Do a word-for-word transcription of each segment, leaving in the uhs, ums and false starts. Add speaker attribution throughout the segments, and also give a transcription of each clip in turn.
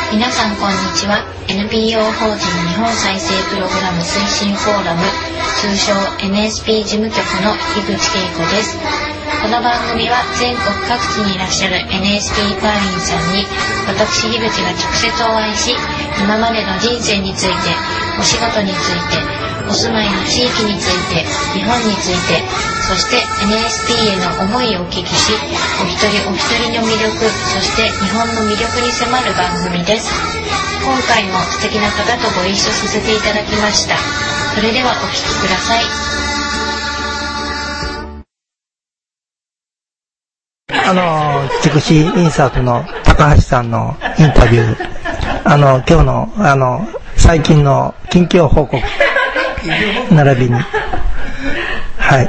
Speaker 1: 皆さんこんにちは。 エヌピーオー 法人日本再生プログラム推進フォーラム、通称 エヌエスピー 事務局の井口恵子です。この番組は全国各地にいらっしゃる エヌエスピー 会員さんに私樋口が直接お会いし、今までの人生について、お仕事について、お住まいの地域について、日本について、そして エヌエスピー への思いをお聞きし、お一人お一人の魅力、そして日本の魅力に迫る番組です。今回も素敵な方とご一緒させていただきました。それではお聞きください。
Speaker 2: あの筑紫印刷の高橋さんのインタビュー、あの今日のあの最近の近況報告並びに、はい、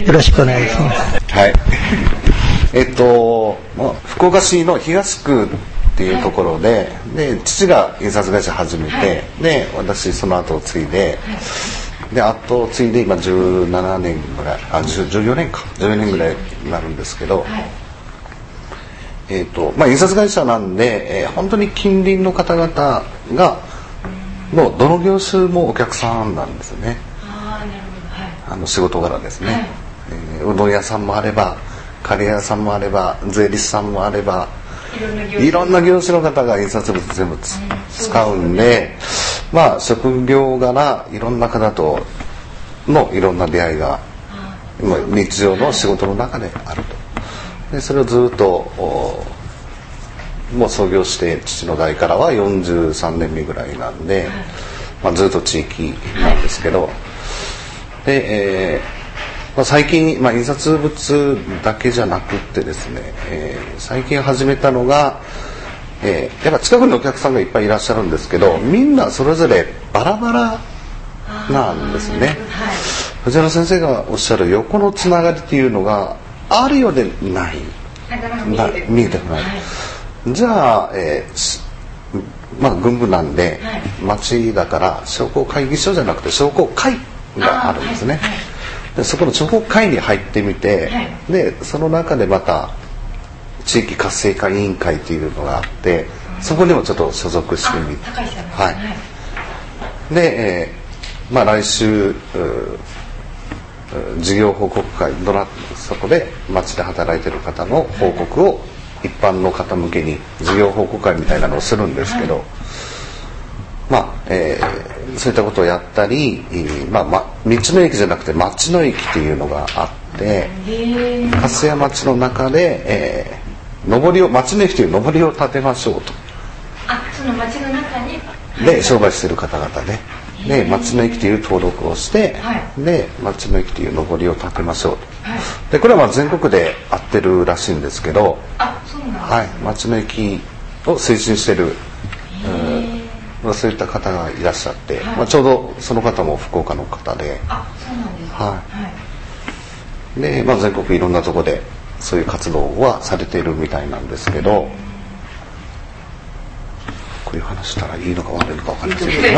Speaker 2: よろしくお願いします。
Speaker 3: はい。えっと福岡市の東区っていうところで、で父が印刷会社始めて、で私その後を継いで、で後を継いで今じゅうななねんぐらい、あじゅうよねんかじゅうよねんぐらいになるんですけど、えっとまあ印刷会社なんで、えー、本当に近隣の方々がもうどの業種もお客さんなんですよね。あ、なるほど、はい、あの仕事柄ですね、はい、えー、うどん屋さんもあればカレー屋さんもあれば税理士さんもあれば、いろんな業種の方が印刷物全部つ、うん、使うんで、まあ職業柄いろんな方とのいろんな出会いが日常の仕事の中であると。でそれをずっともう創業して父の代からはよんじゅうさんねんめぐらいなんで、まあ、ずっと地域なんですけど、で、えーまあ、最近、まあ、印刷物だけじゃなくってですね、えー、最近始めたのが、えー、やっぱ近くにお客さんがいっぱいいらっしゃるんですけど、みんなそれぞれバラバラなんですね。藤原先生がおっしゃる横のつながりっていうのがあるようでない、な見えてこない、はい、じゃあ、えーまあ、軍部なんで、はい、町だから商工会議所じゃなくて商工会があるんですね。はいはい、でそこの商工会に入ってみて、はい、でその中でまた地域活性化委員会というのがあって、そこにもちょっと所属してみて、はい、で、えーまあ、来週事業報告会、そこで町で働いてる方の報告を一般の方向けに事業報告会みたいなのをするんですけど、まあ、えー、そういったことをやったり、まあま、道の駅じゃなくて町の駅っていうのがあって、粕屋町の中で、えー、上りを町の駅という上りを建てましょうと。
Speaker 1: あ、その町の中に
Speaker 3: で商売してる方々ね、で町の駅という登録をして、はい、で町の駅という上りを建てましょうと、はい、でこれはまあ全国で合ってるらしいんですけど、
Speaker 1: あ、そうなんですね、
Speaker 3: はい、町の駅を推進してる、うん、そういった方がいらっしゃって、はい、まあ、ちょうどその方も福岡の方で、
Speaker 1: あ、そうなんですか、
Speaker 3: はい、で、まあ、全国いろんなところでそういう活動はされているみたいなんですけど、こういう話したらいいのか悪いのか分かりませんけど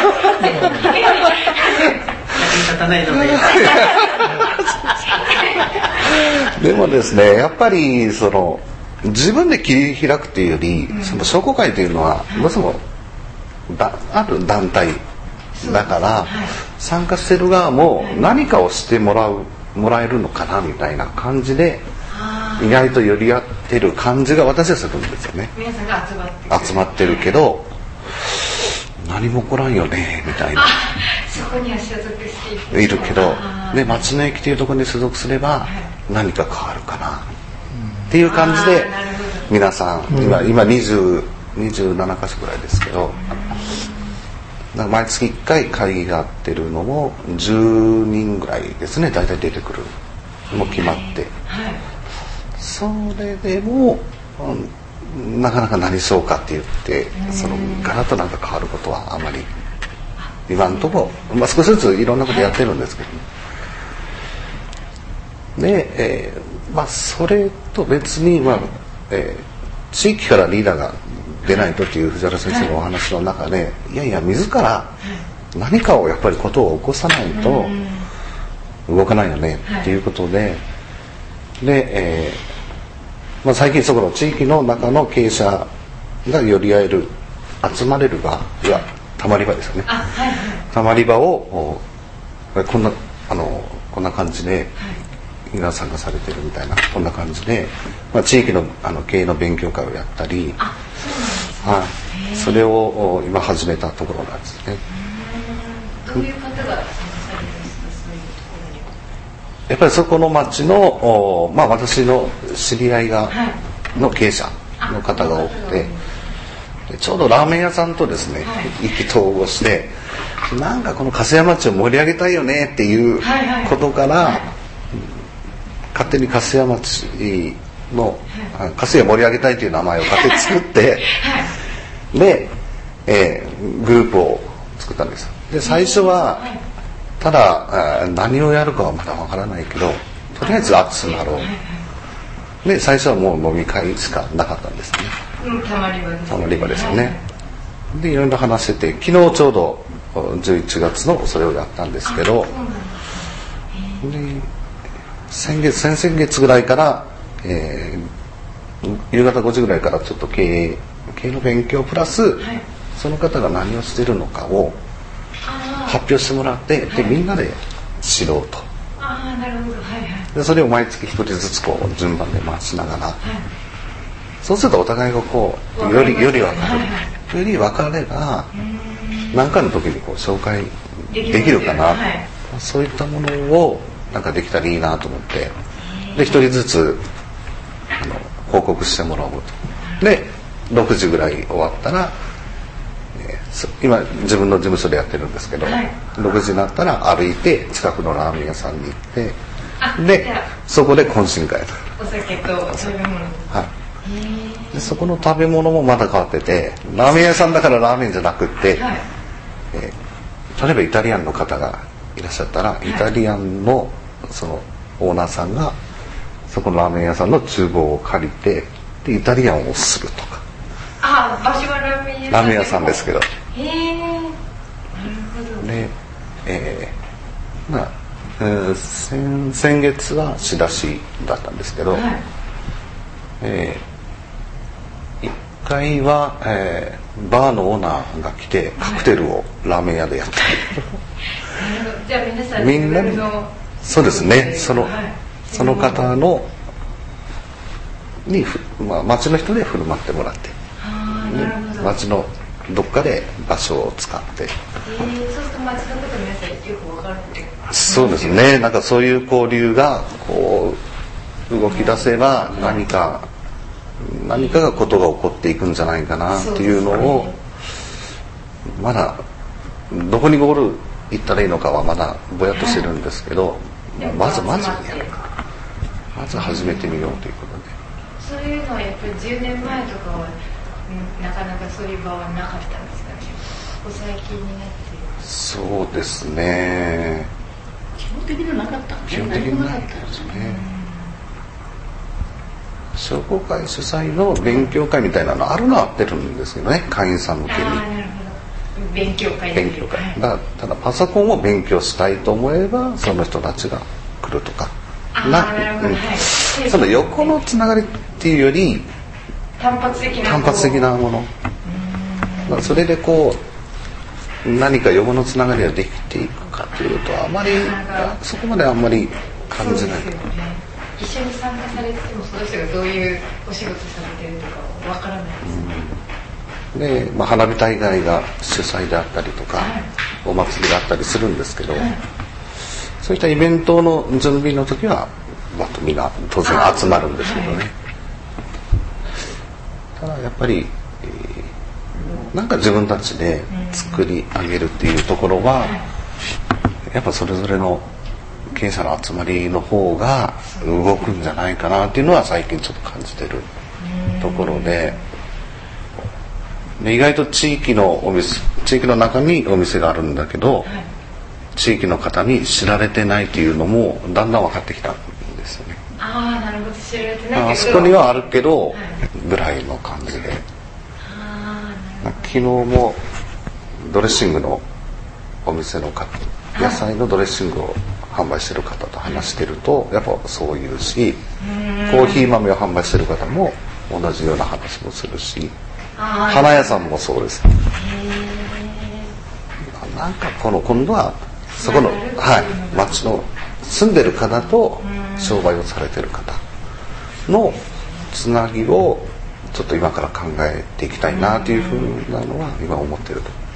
Speaker 3: でもですね、やっぱりその自分で切り開くっていうより、うん、その商工会というのはどうしてもだある団体だから、はい、参加してる側も何かをしてもらうもらえるのかなみたいな感じで、意外と寄り合ってる感じが私はするんですよね。
Speaker 1: 皆さんが集まって
Speaker 3: 集まってるけど何も起こらんよねみたいな、
Speaker 1: そこには所属して
Speaker 3: いるけど、で町の駅というところに所属すれば何か変わるかなっていう感じで、皆さん今今にじゅう、にじゅうななか所ぐらいですけど、毎月いっかい会議があってるのもじゅうにんぐらいですね、大体出てくるも決まって、それでも、うん、なかなか何しようかって言ってそのガラッとなんか変わることはあまり今のところ、まあ、少しずついろんなことやってるんですけど、ね、で、えーまあ、それと別に、まあえー、地域からリーダーが出ないとっていう藤原先生のお話の中で、いやいや自ら何かをやっぱりことを起こさないと動かないよねっていうことで、で、えーまあ、最近そこの地域の中の経営者が寄り合える集まれる場いやたまり場ですよね、
Speaker 1: あ、はいはい、
Speaker 3: たまり場をこんなあのこんな感じで、はい、皆さんがされてるみたいなこんな感じで、まあ、地域のあの経営の勉強会をやったり、あ、そうなんですね、はい、それを今始めたところなんですね。
Speaker 1: どういう方が参加されるんですか、そういうところには。
Speaker 3: やっぱりそこの町の、まあ、私の知り合いが、はい、の経営者の方が多くて、ちょうどラーメン屋さんとですね、はい、意気投合してなんかこの粕屋町を盛り上げたいよねっていうことから、はいはい、勝手に粕屋町の、はい、粕屋盛り上げたいという名前を勝手に作って、はい、で、えー、グループを作ったんです。で最初はただ何をやるかはまだわからないけどとりあえず集まろうで最初はもう飲み会しかなかったんですね。
Speaker 1: たまり場ですね。
Speaker 3: たまり場ですよね。でいろいろ話してて昨日ちょうどじゅういちがつのそれをやったんですけど、で先月先々月ぐらいから、えー、夕方ごじぐらいからちょっと経営経営の勉強プラス、はい、その方が何をしているのかを発表してもらって、でみんなで知ろうと。
Speaker 1: ああ、なるほど、はいはい、
Speaker 3: でそれを毎月一人ずつこう順番で回しながら、はい、そうするとお互いがこうよりより分かる、はいはい、より分かれば何かの時にこう紹介できるかな、はい、そういったものをなんかできたらいいなと思って、で一人ずつあの報告してもらおうと。でろくじぐらい終わったら今自分の事務所でやってるんですけど、はい、ろくじになったら歩いて近くのラーメン屋さんに行ってでそこで懇親会
Speaker 1: お酒と食べ物、
Speaker 3: はい、でそこの食べ物もまだ変わっててラーメン屋さんだからラーメンじゃなくって、はい、えー、例えばイタリアンの方がいらっしゃったら、はい、イタリアンのそのオーナーさんがそこのラーメン屋さんの厨房を借りてでイタリアンをするとか。
Speaker 1: あ、場所はラーメン屋さん
Speaker 3: ラーメン屋さんですけど。
Speaker 1: へえ、なるほど。
Speaker 3: で、えー、まあ、えー、先, 先月は仕出しだったんですけど、はい、えー、いっかいは、えー、バーのオーナーが来てカクテルをラーメン屋でやったり、
Speaker 1: はい、じゃあ皆さん
Speaker 3: みんなにそうですね、その、はい、その方のに、まあ、町の人で振る舞ってもらって、町のどっかで場所を使って、えー、
Speaker 1: そうすると町のこと皆さんよく分かるって
Speaker 3: そうですね、なんかそういう交流がこう動き出せば何か何かがことが起こっていくんじゃないかなっていうのを、ね、まだどこにゴール行ったらいいのかはまだぼやっとしてるんですけど、はい、まずまずやるかまず始めてみようということで、
Speaker 1: そういうのはやっぱりじゅうねんまえとかはなかなかそういう場はなかったんですかね。ここ最近になって
Speaker 3: そうですね、
Speaker 1: 基本的にはなかったんですね。基本的になかったですね。
Speaker 3: 商工会主催の勉強会みたいなのあるのは合ってるんですけどね、会員さん向けに。
Speaker 1: あ、なるほど、勉強会
Speaker 3: 勉強会、はい、だただパソコンを勉強したいと思えばその人たちが来るとかな、
Speaker 1: なるほど、うん、はい、
Speaker 3: その横のつながりっていうより
Speaker 1: 単発的な
Speaker 3: 単発的なもの、まあ、それでこう何か横のつながりができていくかというとあまりそこまであんまり感じない、ね、
Speaker 1: 一緒に参加されてもその人がどういうお仕事されてるとかわからないですね、
Speaker 3: うん、で、まあ、花火大会が主催であったりとか、はい、お祭りがあったりするんですけど、はい、そういったイベントの準備の時はまたみんな当然集まるんですけどね、はい、ただやっぱり、えー、なんか自分たちで作り上げるっていうところは、うん、やっぱそれぞれの経営者の集まりの方が動くんじゃないかなっていうのは最近ちょっと感じてるところで、で意外と地域のお店地域の中にお店があるんだけど、はい、地域の方に知られてないっていうのもだんだん分かってきたんですよね。
Speaker 1: ああ、なるほど、知られてないけど
Speaker 3: あそこにはあるけど、はい、ぐらいの感じで、
Speaker 1: あ
Speaker 3: 昨日もドレッシングのお店の方、野菜のドレッシングを販売してる方と話してるとやっぱそういうし、コーヒー豆を販売してる方も同じような話もするし、花屋さんもそうです。なんかこの今度はそこの、はい、町の住んでる方と商売をされてる方のつなぎをちょっと今から考えていきたいなというふうなのは今思っていると思います。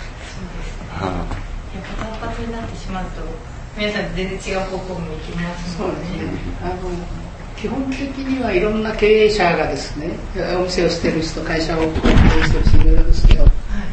Speaker 3: は
Speaker 1: あ、片っ端になってしまうと皆さん全然違う方向も行きますもんね。
Speaker 4: そうですね。あの基本的にはいろんな経営者がですね、お店をしてる人、会社を経営してる人いろいろですけど、はい、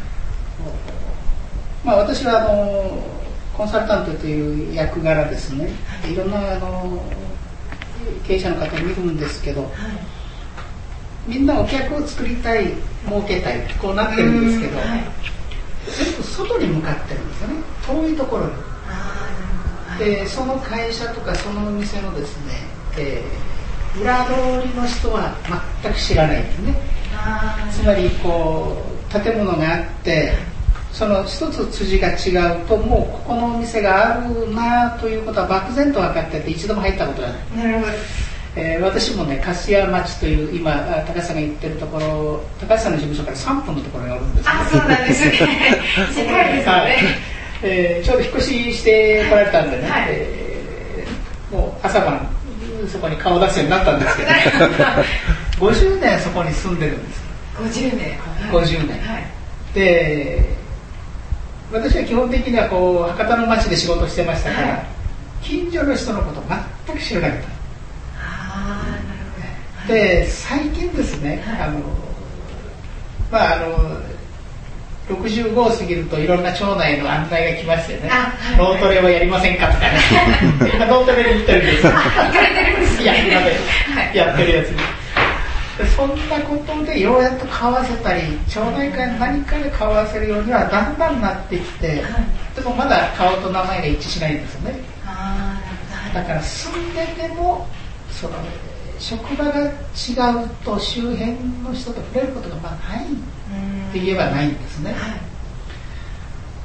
Speaker 4: まあ、私はあのコンサルタントという役柄ですね、いろんなあの経営者の方を見るんですけど、はい、みんなお客を作りたい、儲けたいってこうなってるんですけど、はい、全部外に向かってるんですよね、遠いところに。でその会社とかそのお店のですね、えー、裏通りの人は全く知らないんですね。つまりこう建物があってその一つ筋が違うともうここのお店があるなということは漠然と分かってて一度も入ったことがない。なるほど。えー、私もね粕屋町という今高橋さんが言ってるところ、高橋さんの事務所からさんぷんのところにおるんですけど、
Speaker 1: あ、そうなんですね。近いですよね。
Speaker 4: えー、ちょうど引っ越しして来られたんでね、はい、えー、もう朝晩そこに顔出すようになったんですけどごじゅうねんそこに住んでるんです。
Speaker 1: ごじゅうねん、はい、
Speaker 4: ごじゅうねん、はい、で私は基本的にはこう博多の町で仕事してましたから、はい、近所の人のこと全く知らなかった。
Speaker 1: あ、なるほど。
Speaker 4: で最近ですね、はい、あのまああのろくじゅうごを過ぎるといろんな町内の案内が来ましてね、はい、脳トレをやりませんかとかね今脳トレに行ってるんです。
Speaker 1: 行かれてるんですね。
Speaker 4: いや、今でやってるやつにでそんなことでようやっと買わせたり町内会の何かで買わせるようにはだんだんなってきて、はい、でもまだ顔と名前が一致しないんですよね。あ、だから住んでてもその職場が違うと周辺の人と触れることがまあないって言えばないんですね。はい、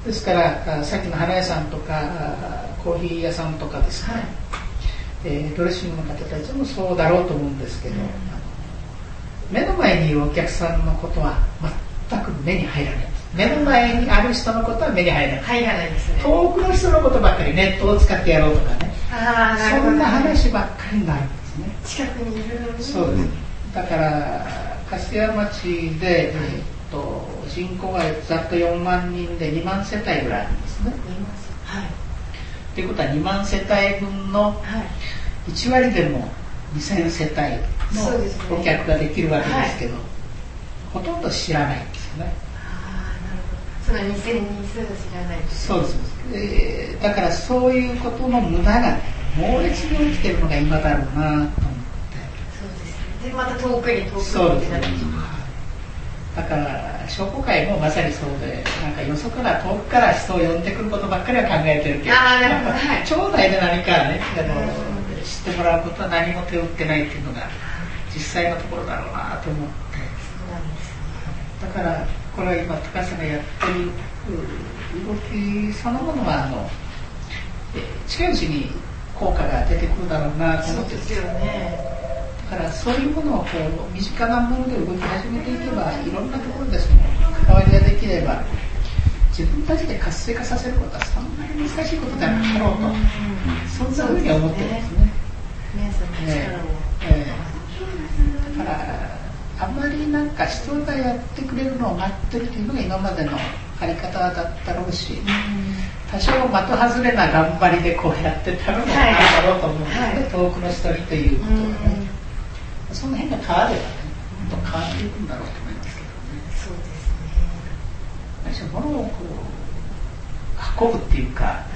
Speaker 4: ですからさっきの花屋さんとかコーヒー屋さんとかですね、はい、えー、ドレッシングの方たちもそうだろうと思うんですけど、うん、目の前にいるお客さんのことは全く目に入らないです。目の前にある人のことは目に入らない。
Speaker 1: 入らないですね。
Speaker 4: 遠くの人のことばっかりネットを使ってやろうとかね、あ、なるほどね、そんな話ばっかりになるんですね。
Speaker 1: 近くにいるのに。
Speaker 4: そうです。だから粕屋町で、えー、っと人口がざっとよんまんにんでにまんせたいぐらいあるんですね。はい。ということはにまんせたいぶんのいちわりでもにせんせたいのお客ができるわけですけど、はい、ほとんど知らないんですよね。
Speaker 1: あ、なるほど。そのにせんにん数が知らないです。
Speaker 4: そうです、えー、だからそういうことの無駄が、ね、猛烈に起きてるのが今だろうなと思って。そう
Speaker 1: ですね。でまた遠くに遠くになってしまう。
Speaker 4: だから商工会もまさにそうで、なんかよそから遠くから人を呼んでくることばっかりは考えてるけど、
Speaker 1: あ、なるほど、はい、
Speaker 4: 町内で何かね、あの知ってもらうことは何も手を打ってないっていうのが実際のところだろうなと思って。そうなんですね。だからこれは今高橋さんがやってる動きそのものはあの近いうちに効果が出てくるだろうなと思ってるんですよね。だからそういうものをこう身近なもので動き始めていけばいろんなところでその関わりができれば自分たちで活性化させることはそんなに難しいことじゃなかろうと、そんなふうに思ってるんですね。
Speaker 1: 皆さんの力を、
Speaker 4: えー、だからあんまりなんか人がやってくれるのを待ってるというのが今までのあり方だったろうし、多少的外れな頑張りでこうやってたのもあるだろうと思うんですね、はい、遠くの人にということはね。その辺が変わればね、もっと変わっていくんだろうと思いますけどね。
Speaker 1: そうですね。
Speaker 4: 物をこう運ぶっていうか、はい、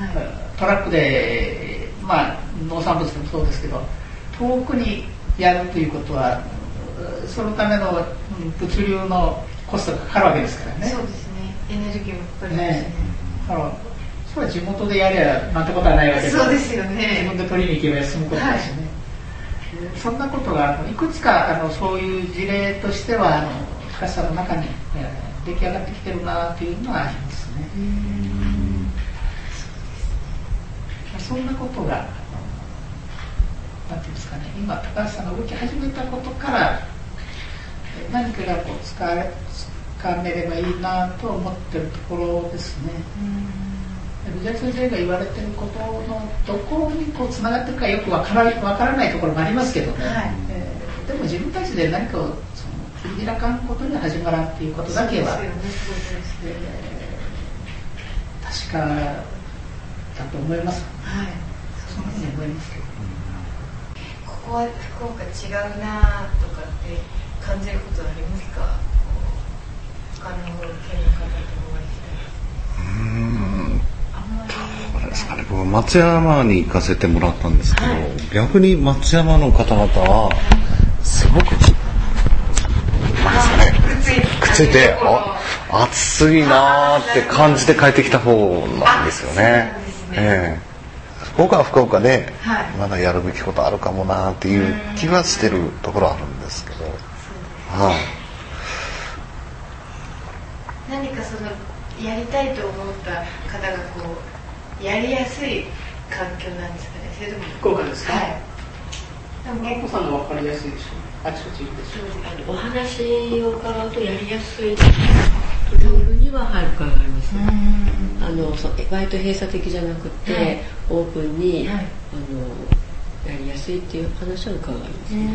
Speaker 4: トラックで、まあ、農産物でもそうですけど遠くにやるということはそのための物流のコストがかかるわけですからね。
Speaker 1: そうですね。エネルギーもかかりますね。ね、
Speaker 4: だからそれは地元でやればなんてことはないわけで、
Speaker 1: そうですよね。
Speaker 4: 自分で取りに行けば休むことだしね。はい、そんなことがいくつかあのそういう事例としてはあの高橋さんの中に、えー、出来上がってきてるなというのはありますね。うん、そんなことがなんていうんですかね、今高橋さんが動き始めたことから、 何かがこう使え掴めればいいなと思ってるところですね。藤崎先生が言われてることのどこにこうつながってるかよくわから、わからないところもありますけどね、はい、えー、でも自分たちで何かをその切り開かんことに始まらんっていうことだけは、ね、えー、確かだと思います、はい、そんなふうに思いますけど、
Speaker 5: ここは福岡違うなとかって感じることありますか？他の県の方とお会いしたい。うーん、
Speaker 3: そうですかね、僕松山に行かせてもらったんですけど、はい、逆に松山の方々はすごくなんですかね、くっついてあ暑いなーって感じて帰ってきた方なんですよね。えー、福岡は福岡でまだやるべきことあるかもなーっていう気はしてるところあるんですけど、はい、
Speaker 5: 何かそのやりたいと思った方がこうやりやすい環境なんですかね。それとも
Speaker 4: 福岡ですか？はい。
Speaker 5: でも
Speaker 4: さんの分かりやすいでしょう。あちこちいるでしょう。
Speaker 6: お話を伺うとやりやすいというふうにははるかがありますね。あのそ割と閉鎖的じゃなくて、はい、オープンに、はい、あのやりやすいっていう話は伺いますね。うん、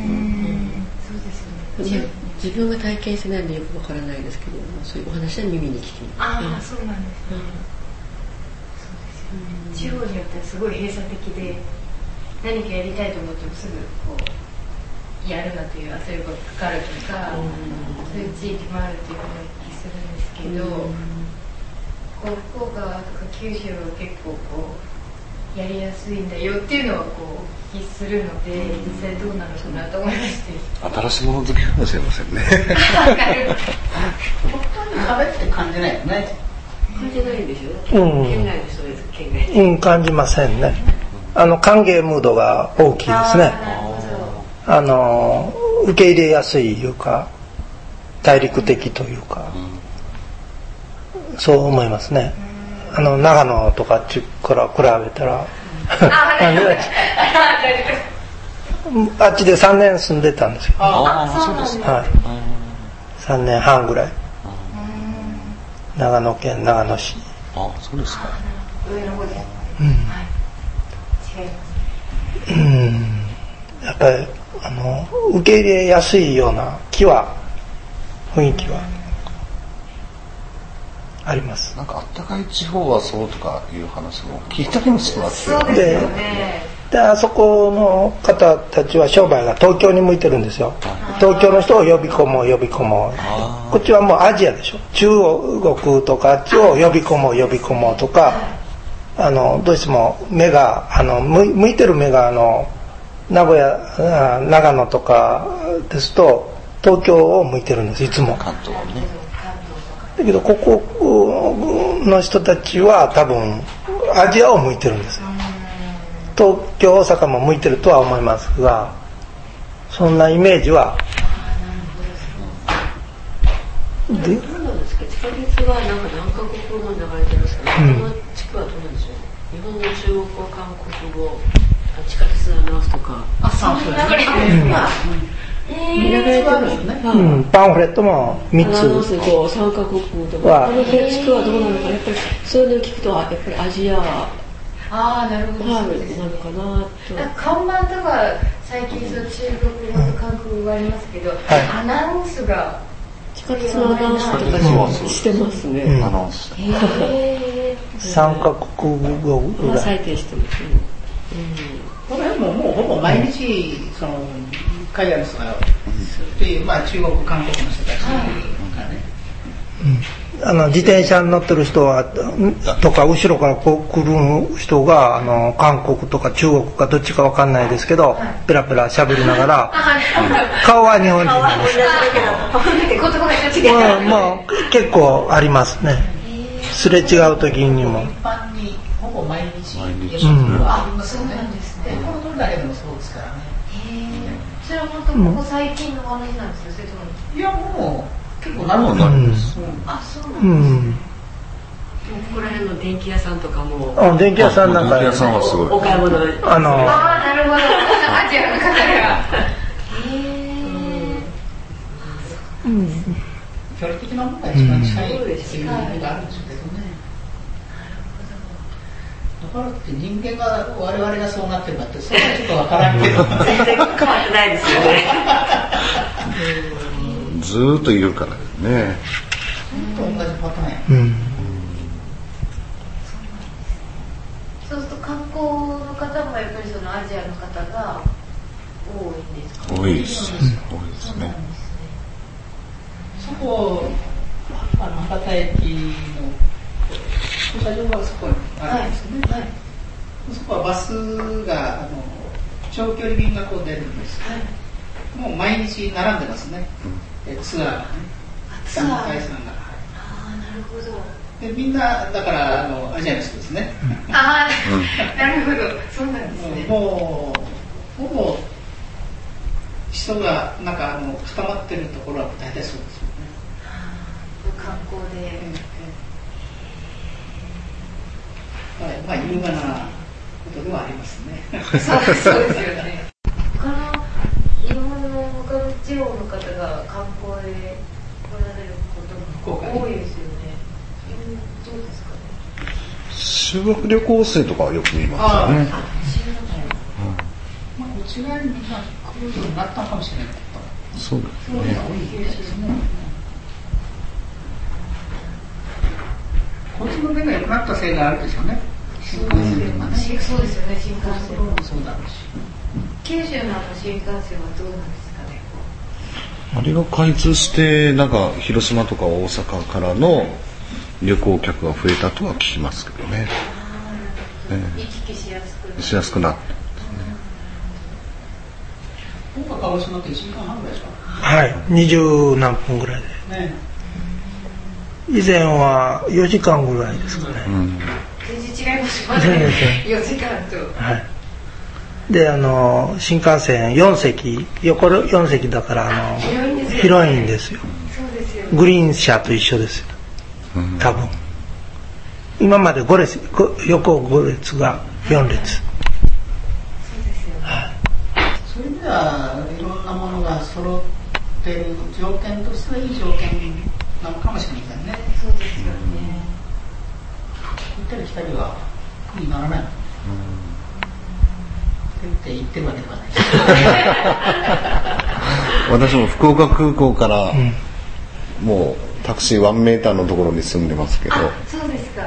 Speaker 6: そうですね。自分が体験してないのでよくわからないですけど、そういうお話は耳に聞きます。
Speaker 5: ああ、そうなんですね。うん、地方によってはすごい閉鎖的で何かやりたいと思ってもすぐこうやるなという圧力がかかるとか、うん、そういう地域もあるというような気するんですけど、うん、こう福岡とか九州は結構こうやりやすいんだよっていうのはこうお聞きするので、実際どうなのかなと思いまして、
Speaker 3: 新しいもの好きかもしれませんね。
Speaker 4: 本当に食べって感じないよね。
Speaker 6: 感じないでしょ。うん、県外の人です。県外。
Speaker 2: うん、感じませんね。あの歓迎ムードが大きいですね。あの受け入れやすいいうか大陸的というか、うん、そう思いますね。あの長野とかちから比べたらあっちでさんねん住んでたんですよ。
Speaker 3: ああ、そうですか。はい。
Speaker 2: さんねんはんぐらい。長野県長野市。
Speaker 3: ああ、そうですか。
Speaker 5: 上の方で。
Speaker 2: うん。はい。違います。うん。やっぱりあの受け入れやすいような気は雰囲気はあります。
Speaker 3: なんかあったかい地方はそうとかいう話も聞いたりもしますよ
Speaker 5: ね。そうですよね。
Speaker 2: で、あそこの方たちは商売が東京に向いてるんですよ。東京の人を呼び込もう呼び込もう。こっちはもうアジアでしょ。中国とかあっちを呼び込もう呼び込もうとか、あのどうしても目があの向いてる目があの名古屋、長野とかですと東京を向いてるんです。いつも。
Speaker 3: 関東はね。
Speaker 2: だけどここの人たちは多分アジアを向いてるんですよ。東京大阪も向いてるとは思いますが、そんなイメージは。
Speaker 6: で、どうなんですか。地下鉄はなんか何カ国語に流れてますかね。うん、この地区はどうなんでしょう。日本語、中国語、韓国語、地下鉄のアナウンスとか。
Speaker 5: あ、そういう流れですか。
Speaker 6: 流れてますね。
Speaker 2: うん、パンフレットもみっつ。
Speaker 6: アナウンスとさんカ国語とか。この地区はどうなのか、やっぱりそういうのを聞くと、やっぱりアジア。
Speaker 5: ああ、なるほど。
Speaker 6: なのかなと。
Speaker 5: 看板とか最近その中国語と韓国語がありますけど、はい、アナウンスが
Speaker 6: 地下鉄のアナウンスとかしてますね。
Speaker 3: うん、アナウンス。
Speaker 2: へー。三カ国語ぐらい。
Speaker 6: 最低してますね。
Speaker 4: うん。これももうほぼ毎日その海外の人がっていう、まあ中国韓国の人たちがね。
Speaker 2: うんあの自転車に乗ってる人はとか後ろからこう来る人があの韓国とか中国かどっちかわかんないですけどペラペラ喋りながら顔は日本人なんです。まあまあ結構ありますね。すれ違う時にも。
Speaker 4: 一般にほぼ毎日ありますよね。この通りだけでもそうですからね。
Speaker 5: それは本当ここ最近の話なんですよ。それとも
Speaker 4: いやもう。結構なるほど、うん、
Speaker 5: あ、そうなんですね。
Speaker 6: ここら辺の電気屋さんとかも。
Speaker 2: あ、電気屋さんなんか。
Speaker 3: 電気屋さんはすごい。
Speaker 6: お買い物で。
Speaker 2: あの。
Speaker 5: ああ、なるほど。アジアの方が。へえ。
Speaker 2: うん、
Speaker 4: 距離的なものが一番近いっていう意味があるんでしょうけどね。だからって人間が我々がそうなってるかってそれはちょっとわからんけど
Speaker 6: 全然変わってないですよね。
Speaker 3: ずーっといるからですね。
Speaker 4: ずっと同じパターンや、
Speaker 2: うん、
Speaker 5: そうすると観光の方もやっぱりそのアジアの方が多いんですか？
Speaker 3: 多いです、うん、多いですね。
Speaker 4: そこあの博多駅の駐車場がそこにあるんですよね、はいはい、そこはバスがあの長距離便がこう出るんです、はい、もう毎日並んでますね、うん、ツアーがね、
Speaker 5: ツアー
Speaker 4: 団体さんが、
Speaker 5: ああなるほど。
Speaker 4: でみんなだからあのアジアの人ですね、
Speaker 5: うん、ああなるほど、そうなんですね。
Speaker 4: もうほぼ人がなんかあの固まってるところは大体そうですよね。
Speaker 5: 観光で、
Speaker 4: はい、まあ優雅なことではありますね。
Speaker 5: そう、そうですよね。他の日本の他の地方の方が観光で来られることも多いですよね。どうですかね。
Speaker 3: 修学旅行生とかはよく見ますよね。ああ、修学旅行。
Speaker 4: まあ内側にみんな来るようになったのかもしれないけど。
Speaker 3: そうですね。
Speaker 4: 多いですね。こっちの目が良くなったせいがあるでしょうね。
Speaker 5: 新幹線はね。そうですよね、新幹線も
Speaker 4: そうだろうし。
Speaker 5: 九州のあの新幹線はどうなんですかね。
Speaker 3: あれが開通してなんか広島とか大阪からの旅行客が増えたとは聞きますけどね。
Speaker 5: ああ、行き来しやすくなる。
Speaker 3: しやすくなって。
Speaker 4: 福岡鹿児島っていちじかんはんぐらいですか。
Speaker 2: はい、二十何分ぐらいで。ね。以前はよじかんぐらいですかね、うん、
Speaker 5: 全然違いますよね。よじかんと、
Speaker 2: はい、であの新幹線よん席横よん席だからあの広いんですよ。
Speaker 5: そうですよね。
Speaker 2: グリーン車と一緒ですよ多分、うん、今までご列横ご列がよん列。
Speaker 5: そうですよね、はい、
Speaker 4: そういう意味ではいろんなものが揃っている条件としてはいい条件なのかもしれませんね。
Speaker 5: そうですよね。
Speaker 4: 行ったり来たりは苦にならない。うん、って言ってるわけではない。
Speaker 3: 私も福岡空港から、うん、もうタクシーワンメーターのところに住んでますけど。
Speaker 5: そうですか。はい。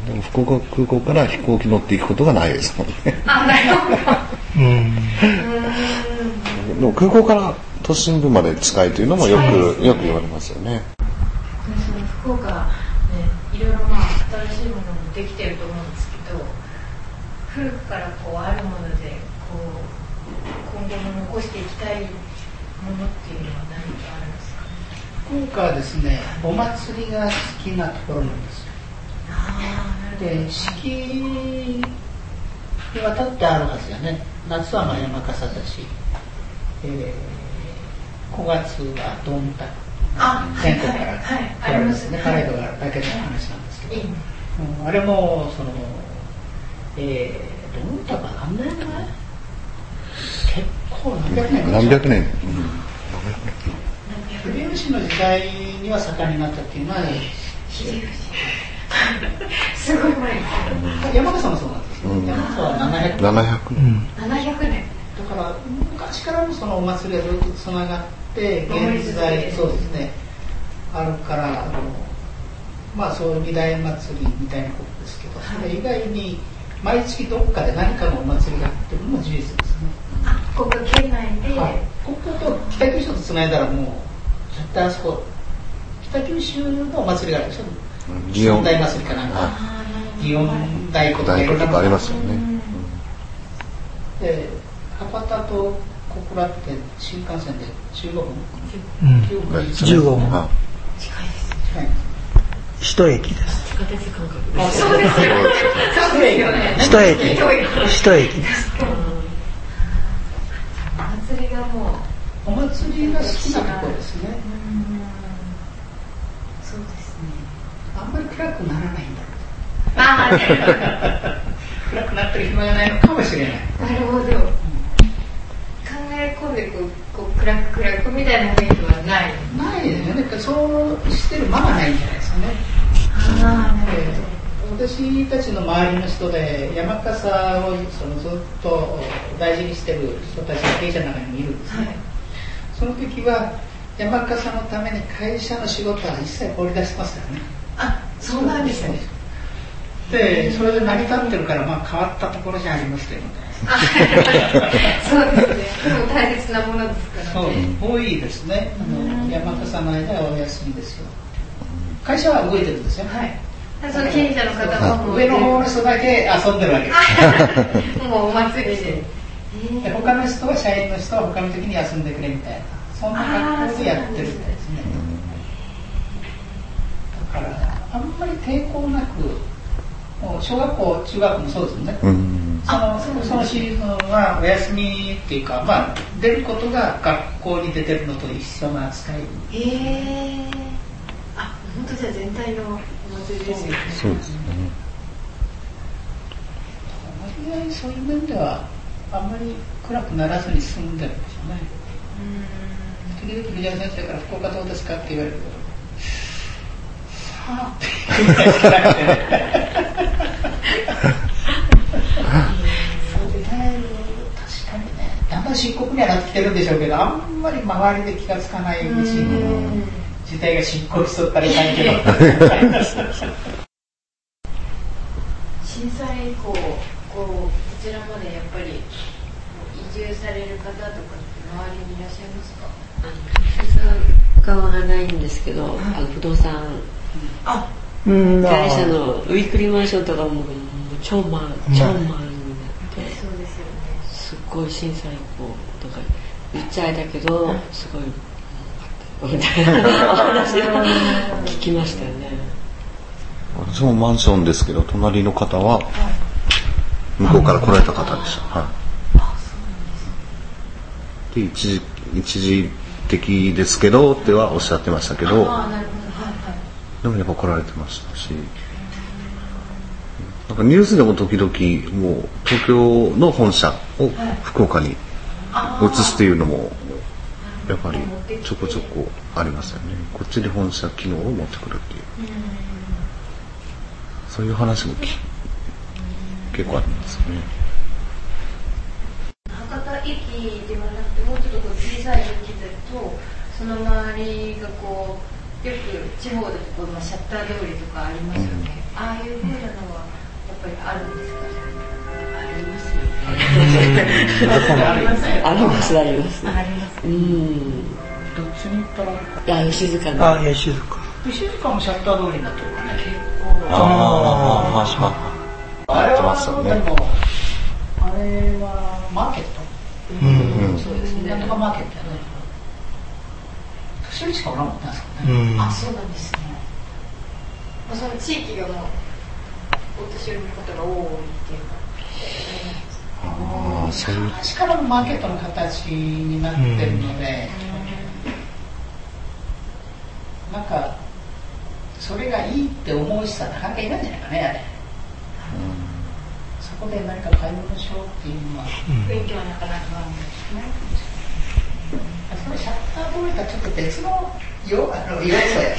Speaker 3: でも福岡空港から飛行機乗っていくことがないですもんね。
Speaker 5: あ、なるほど。うん。
Speaker 3: でも空港から都心部まで近いというのもよく、よく言われますよね。
Speaker 5: 福岡、ね、いろいろまあ新しいものもできてると思うんですけど、古くからこうあるものでこう今後も残していきたいものっていうのは何かあるんですか？
Speaker 4: 福岡はですね、お祭りが好きなところなんですよ。
Speaker 5: あー、なるほど。
Speaker 4: で、四季にわたってあるはずよね。夏は山笠だし、えー、くがつはどんたく。全国から来られますね、パレードがあるだけの話なんですけど、うん、あれもその、えー、どういったか何年前？結構何百年
Speaker 3: 何百年
Speaker 4: 秀吉の時代には盛んになったっていうのは
Speaker 5: 秀吉すごい前です。
Speaker 4: 山笠もそうなんですよ、うん、山笠はななひゃくねん
Speaker 3: ななひゃくねん
Speaker 5: ななひゃくねん
Speaker 4: だから昔からのそのお祭りがずっとつながって現在そうですねあるからあのまあそういう二大祭りみたいなことですけど、それ以外に毎月どっかで何かのお祭りがあってるのも事実ですね。
Speaker 5: あ、ここ県内で、はい、
Speaker 4: ここと北九州とつないだらもう絶対あそこ北九州のお祭りがあるでしょ。祇園大祭りかなんか祇園大鼓とかいろんな
Speaker 3: ものがありますよね。
Speaker 4: で博多と小倉って新幹線でじゅうごふん、
Speaker 2: うん、じゅうごふん
Speaker 5: 近いです。
Speaker 4: 近い
Speaker 2: 一駅です。
Speaker 6: 地下鉄感覚です。
Speaker 5: あ、そうですよ。そうですよね。
Speaker 2: 一駅。一駅です。
Speaker 5: お祭りがもう
Speaker 4: お祭りが好きなところですね。
Speaker 5: そうですね。
Speaker 4: あんまり暗くならないんだ。
Speaker 5: あ
Speaker 4: あ、暗くなってる暇がないのかもしれない。
Speaker 5: なるほど。考え込んでこうこう暗く暗くみたいな雰囲気はない。
Speaker 4: ないですよね。そうしてる間がないんじゃないですかね。
Speaker 5: ああ、なるほ
Speaker 4: ど。私たちの周りの人で山笠をそのずっと大事にしてる人たちが経営者の中にもいるんですね。はい、その時は山笠のために会社の仕事は一切放り出してますからね。
Speaker 5: あ、そうなんですね。
Speaker 4: で、それで成り立ってるから、まあ変わったところじゃありますけどね。
Speaker 5: そうですね。でも大切なものですからね。
Speaker 4: そう、多いですね。あの山笠の間はお休みですよ。会社は動いてるんですよ。
Speaker 5: はい。その経営者の方も
Speaker 4: 上の方の人だけ遊んでるわけです。
Speaker 5: もうお祭りで。
Speaker 4: で他の人は社員の人は他の時に休んでくれみたいな、そんな格好でやってるみたいですね。だからあんまり抵抗なく、もう小学校中学校もそうですよね。うん、そのそのシーズンはお休みっていうか、まあ出ることが学校に出てるのと一緒の扱い。
Speaker 5: へえ。あ、本当じゃ全体のお祭りですよね。
Speaker 3: そうですね。
Speaker 4: 割合そういう面ではあんまり暗くならずに済んでるんですよね。うん。時々藤原先生から福岡どうですかって言われるけど、はあって言うぐらいしかなくてね。そうでね、確かにね、だんだん深刻にはなってきてるんでしょうけど、あんまり周りで気がつかないうちに事態が深刻しとったりないけど。
Speaker 5: 震災以降、こうこちらまでやっぱり移住される方とかって周りにいらっしゃいますか？
Speaker 6: 顔がないんですけど、はい、あの不動産会社のウィークリーマンションとかももう超満超満になって、
Speaker 5: そうですよね。
Speaker 6: すっごい震災以降とか言っちゃいだけどすごいみたいな話を聞きましたよね。
Speaker 3: 私もマンションですけど、隣の方は向こうから来られた方でした。はい、で一時一時的ですけどってはおっしゃってましたけど、でもやっぱ来られてましたし、なんかニュースでも時々もう東京の本社を福岡に移すっていうのもやっぱりちょこちょこありますよね。こっちに本社機能を持ってくるっていう、そういう話も結構ありますよね。
Speaker 5: 博多駅ではなくてもうちょっとこう小さい駅だとその周りがこうよく地方だとこう、まあ、シャッター通りとかありますよね、うん、ああいう風なのはやっぱりあるんですか？
Speaker 6: ありますよね。ありますありますあります。
Speaker 5: あります。
Speaker 4: うん。どっちに行ったら？
Speaker 6: いや吉塚の。
Speaker 2: あ、吉塚。
Speaker 4: 吉塚もシャッター通りになってるかね。結構。
Speaker 3: ああ、はいはい。
Speaker 4: あれはそうでもあれはマーケット。
Speaker 2: うん。
Speaker 4: そうですね。なんとかマーケットやね。年寄りしかおらんもんね。
Speaker 2: うん。
Speaker 5: あ、そうなんですね。その地域がもうお年寄りの方が多いっていうか。
Speaker 3: ああ、そういう。
Speaker 4: 昔からのマーケットの形になってるので、うん、なんかそれがいいって思う人はなかなかいないんじゃないかね、あれ。うん、そこで何か買い物しようっていうのは、
Speaker 5: 雰囲気はなかなかないですね。
Speaker 4: そのシャッター通りとはちょっと別の要あの要素やね。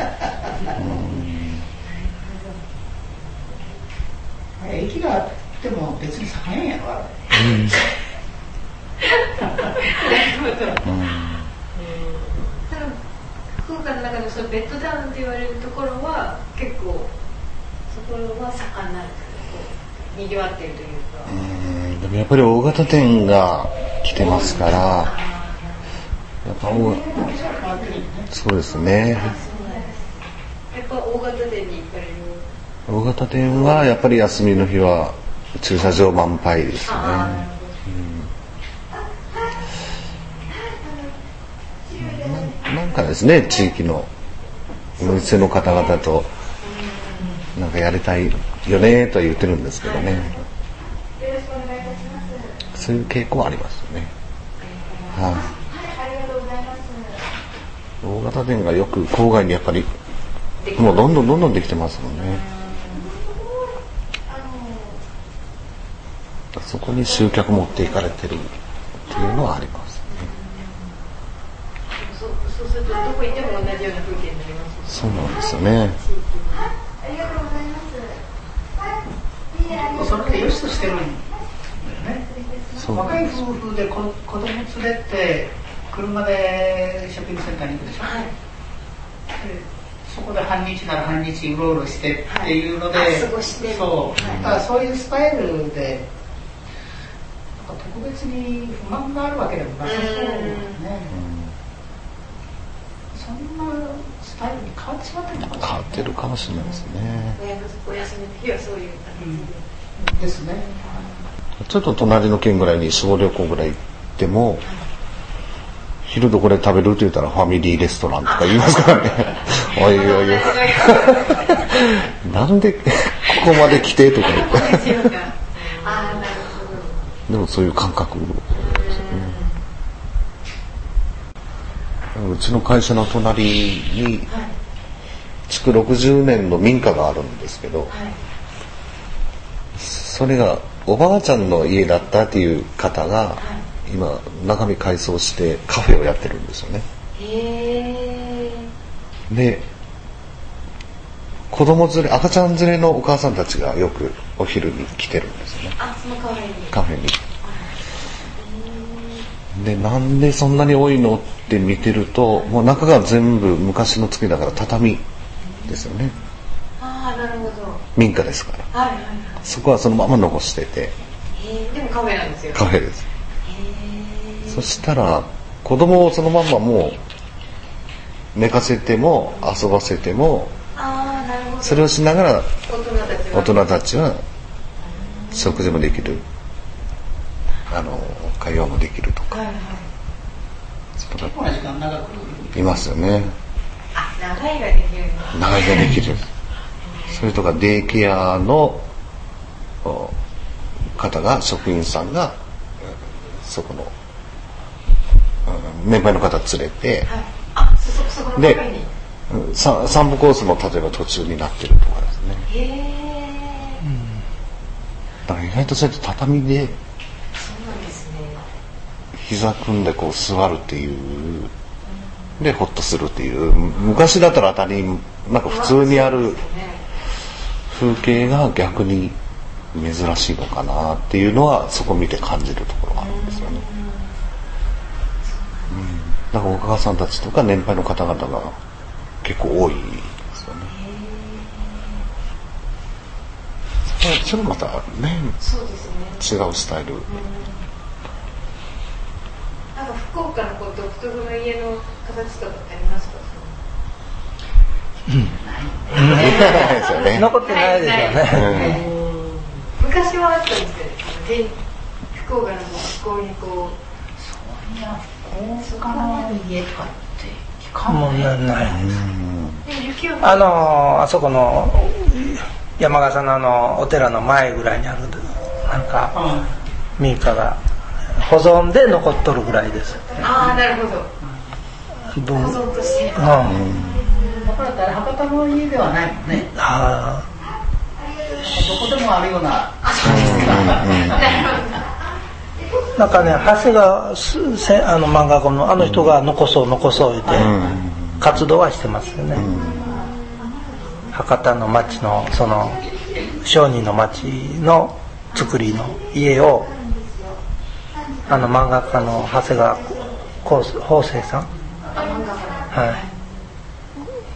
Speaker 4: あれ駅があっても別に栄えんやろ、あれ。
Speaker 5: 福岡の中のそのベッドタウンと言われるところは結構そこは盛んなるというか、にぎわっているというか。
Speaker 3: うん、でもやっぱり大型店が来てますから、やっぱ大そうですね。
Speaker 5: やっぱ大型店に行かれる。
Speaker 3: 大型店はやっぱり休みの日は駐車場満杯ですね。うん、な, なんかですね、地域のお店の方々となんかやりたいよねとは言ってるんですけどね。そういう傾向はありますよね。はい、大型店がよく郊外にやっぱりもうどんどんどんどんできてますもんね。そこに集客持っていかれてるっていうのはありますね。
Speaker 5: どこ行っても同じような風景になります。
Speaker 3: そうなんですよね。
Speaker 5: ありがとうございます。
Speaker 4: それで良しとしてるんだよね。若い夫婦で子供連れて車でショッピングセンターに行くでしょ、はい、でそこで半日なら半日うろうろしてっていうので、はい、過ごしてそう、はい、だからそういうスタイルで特別に不満があるわけでもなさそうですね。そんなスタイルに変わってしまってるのかもしれない。
Speaker 3: 変わってるかもしれないですね。
Speaker 5: お休みの日はそういう感じで、
Speaker 4: うん、ですね。
Speaker 3: ちょっと隣の県ぐらいに小旅行ぐらい行っても、はい、昼どこで食べるって言ったらファミリーレストランとか言いますからね。おいおいおい。なんでここまで来てとか言って。でもそういう感覚ですよね。うちの会社の隣に築ろくじゅうねんの民家があるんですけど、はい、それがおばあちゃんの家だったっていう方が、はい、今中身改装してカフェをやってるんですよね。
Speaker 5: へー。
Speaker 3: で子供連れ赤ちゃん連れのお母さんたちがよくお昼に来てるんですよね。
Speaker 5: あ、そのカフェに。
Speaker 3: カフェに。でなんでそんなに多いのって見てると、もう中が全部昔の作りだから畳ですよね。
Speaker 5: ああ、なるほど。
Speaker 3: 民家ですから、
Speaker 5: はいはいはい、
Speaker 3: そこはそのまま残してて。
Speaker 5: へえ、でもカフェなんですよ。
Speaker 3: カフェです。
Speaker 5: へえ。
Speaker 3: そしたら子供をそのままもう寝かせても遊ばせても、
Speaker 5: ああ、なるほど。
Speaker 3: それをしながら
Speaker 5: 大人たちは
Speaker 3: 大人たちは食事もできる、あの会話もできるとか、はいはい、
Speaker 4: 結構な時間長く
Speaker 3: いますよね。
Speaker 5: あ、長いができる。
Speaker 3: 長いができる。それとかデイケアの方が職員さんがそこの年配の方連れて、
Speaker 5: はい、あ、そそそこの
Speaker 3: で散歩コースも例えば途中になってるとかですね。
Speaker 5: へえ、
Speaker 3: うん。だから意外とそうやって畳で膝組んでこう座るっていうでホッとするっていう、昔だったら当たりなんか普通にある風景が逆に珍しいのかなっていうのはそこ見て感じるところがあるんですよね。うん、だからお母さんたちとか年配の方々が結構多いですよね。それまたね、
Speaker 5: そうですね、
Speaker 3: 違うスタイル。
Speaker 5: なんか福岡のこう独特の家の形とかってありますか？
Speaker 2: うん、ないですよね。残ってないですよね。
Speaker 5: 昔はあったんですけど、福岡の学校にこう、
Speaker 4: そういや福岡の家とかって聞か
Speaker 2: もうなない。
Speaker 5: あ
Speaker 2: のあそこの山笠のあのお寺の前ぐらいにあるなんか民家が保存で残っとるぐらいです。
Speaker 5: ああ、なるほど。保存として。うん。
Speaker 4: だから博多の家ではないもんね。ああ。どこでもあるような。あ、そうですか。
Speaker 2: なんかね、長谷川せあの漫画家のあの人が残そう残そう言って活動はしてますよね。博多の町のその商人の町の作りの家を。あの漫画家の長谷川法生さん、はい、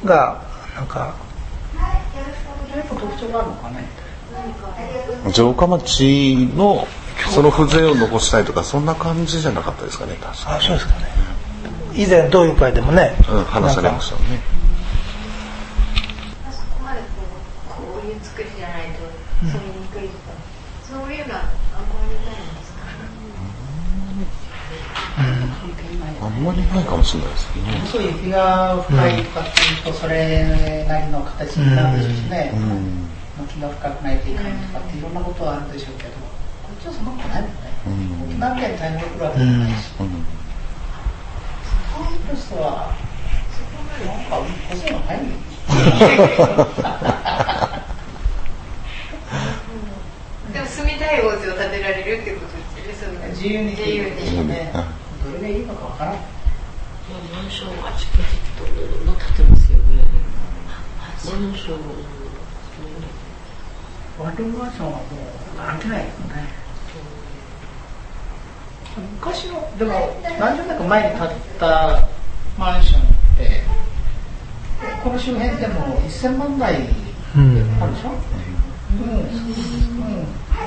Speaker 2: がなんか
Speaker 4: 特徴があるのかね。
Speaker 3: 城下町のその風情を残したいとかそんな感じじゃなかったですかね。確かに。
Speaker 2: あ、そうですかね。以前同友会でもね、
Speaker 3: うん、話されましたね。
Speaker 5: そこまでこう、こういう作りじゃないと住みにくいとか、うん、そういうのはあんまりないんですか？
Speaker 3: あんまりないかもしれないですね。
Speaker 4: そういう雪が深いかっていうとそれなりの形になるでしょうしね。雪が深くないといかないとかっていろんなことはあるでしょうけど、こっちはそんなことないもんね。沖縄県大変来るわけじゃないし。そういう人はなんか細いのないよ。
Speaker 5: でも住みたいお家を建てられるってことですよね。
Speaker 4: 自由に自由にね。どれがいいのかわからない。
Speaker 6: マンションあちこちとの建てますよね。マンション、
Speaker 4: ワンルームマンションはもう関係ないよね。昔のでも何十年か前に建ったマンションってこの周辺でもせんまん台あるでしょ。うん、うん、うん。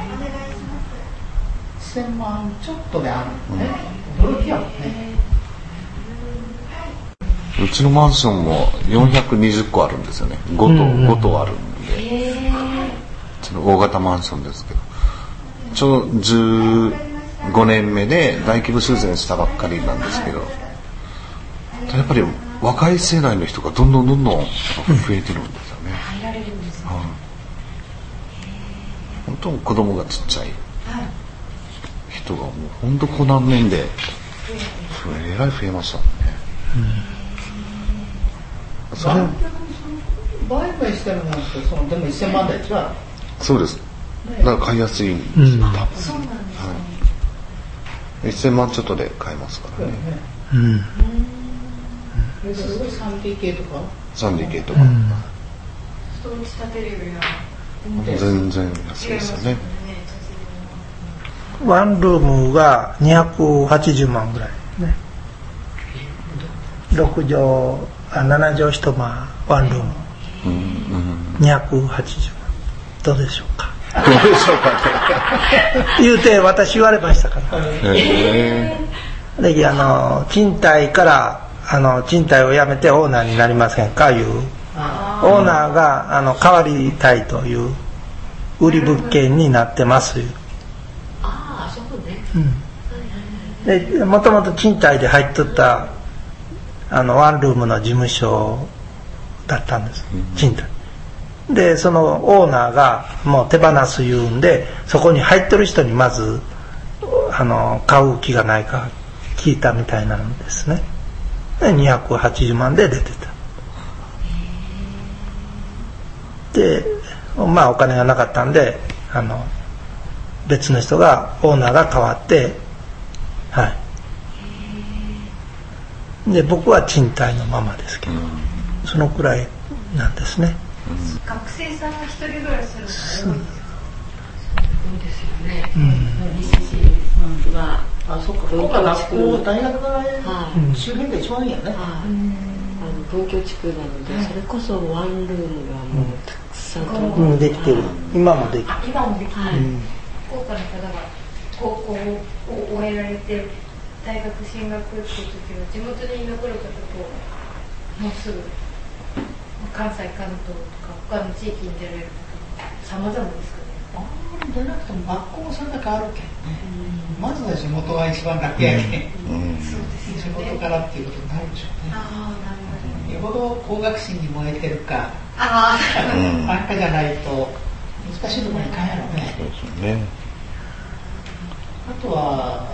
Speaker 4: せんまんちょっとであるのね。驚きやもんね。
Speaker 3: うちのマンションもよんひゃくにじゅっこあるんですよね。ごとうごとうあるんで、うちの大型マンションですけど、ちょうどじゅうごねんめで大規模修繕したばっかりなんですけど、やっぱり若い世代の人がどんどんどんどん増えてるんですよね。
Speaker 1: 入られるんですね。
Speaker 3: 本当子供がちっちゃい人がもう本当この何年でえらい増えましたもんね。うん、それ
Speaker 4: 売買してるものってそのでもせんまん台違う。
Speaker 3: そうです。だから買いやすいんですよ、うん、多分。そうなんですね。はい、せんまんちょっとで買えますからね。うん。
Speaker 4: うん、サンディーケー とか？
Speaker 3: サンディーケー とか。
Speaker 5: 人を仕立てるよりは
Speaker 3: 全然安いですよね。
Speaker 2: ワンルームがにひゃくはちじゅうまんぐらいね。ろくじょう、あ、ななじょう一間ワンルーム、うんうん、にひゃくはちじゅうまん。どうでしょうか。
Speaker 3: どうでしょうかね。
Speaker 2: 言うて私言われましたから。へー。で、あの賃貸からあの賃貸をやめてオーナーになりませんかいうオーナーがあの変わりたいという売り物件になってますいう。
Speaker 6: ああ、そうね。
Speaker 2: うん。で、もともと賃貸で入っとったあのワンルームの事務所だったんです。賃貸。で、そのオーナーがもう手放す言うんで、そこに入ってる人にまずあの買う気がないか聞いたみたいなんですね。でにひゃくはちじゅうまんで出てた。で、まあお金がなかったんで、あの別の人がオーナーが変わって、はい。で、僕は賃貸のままですけど、そのくらいなんですね。
Speaker 5: 学生さんが一人暮らしするのが多いですよ。
Speaker 6: そうですよね。
Speaker 2: うん。
Speaker 6: まあ、
Speaker 4: あ、そっか。ここが学校、大学が周辺が一番いいよね。
Speaker 6: あの文教地区なので、それこそワンルームがもうたくさん、
Speaker 2: うん、できてる。今もできてる。
Speaker 5: 今もできてる。福岡の方が高校を終えられて大学進学っていう時は地元に残る方ともうすぐ関西関東とか他の地域に出られる方様々ですかね。
Speaker 4: あんまり出なくても学校もそれだけあるけんね。まずは地元が一番楽やけん。そうですよね。地元からっていうことになるでしょうね。ああ、なるほど。よほど工学心に燃えてるか、ああ、あんかじゃないと難しいところに行かんやろね。そうですね。あとは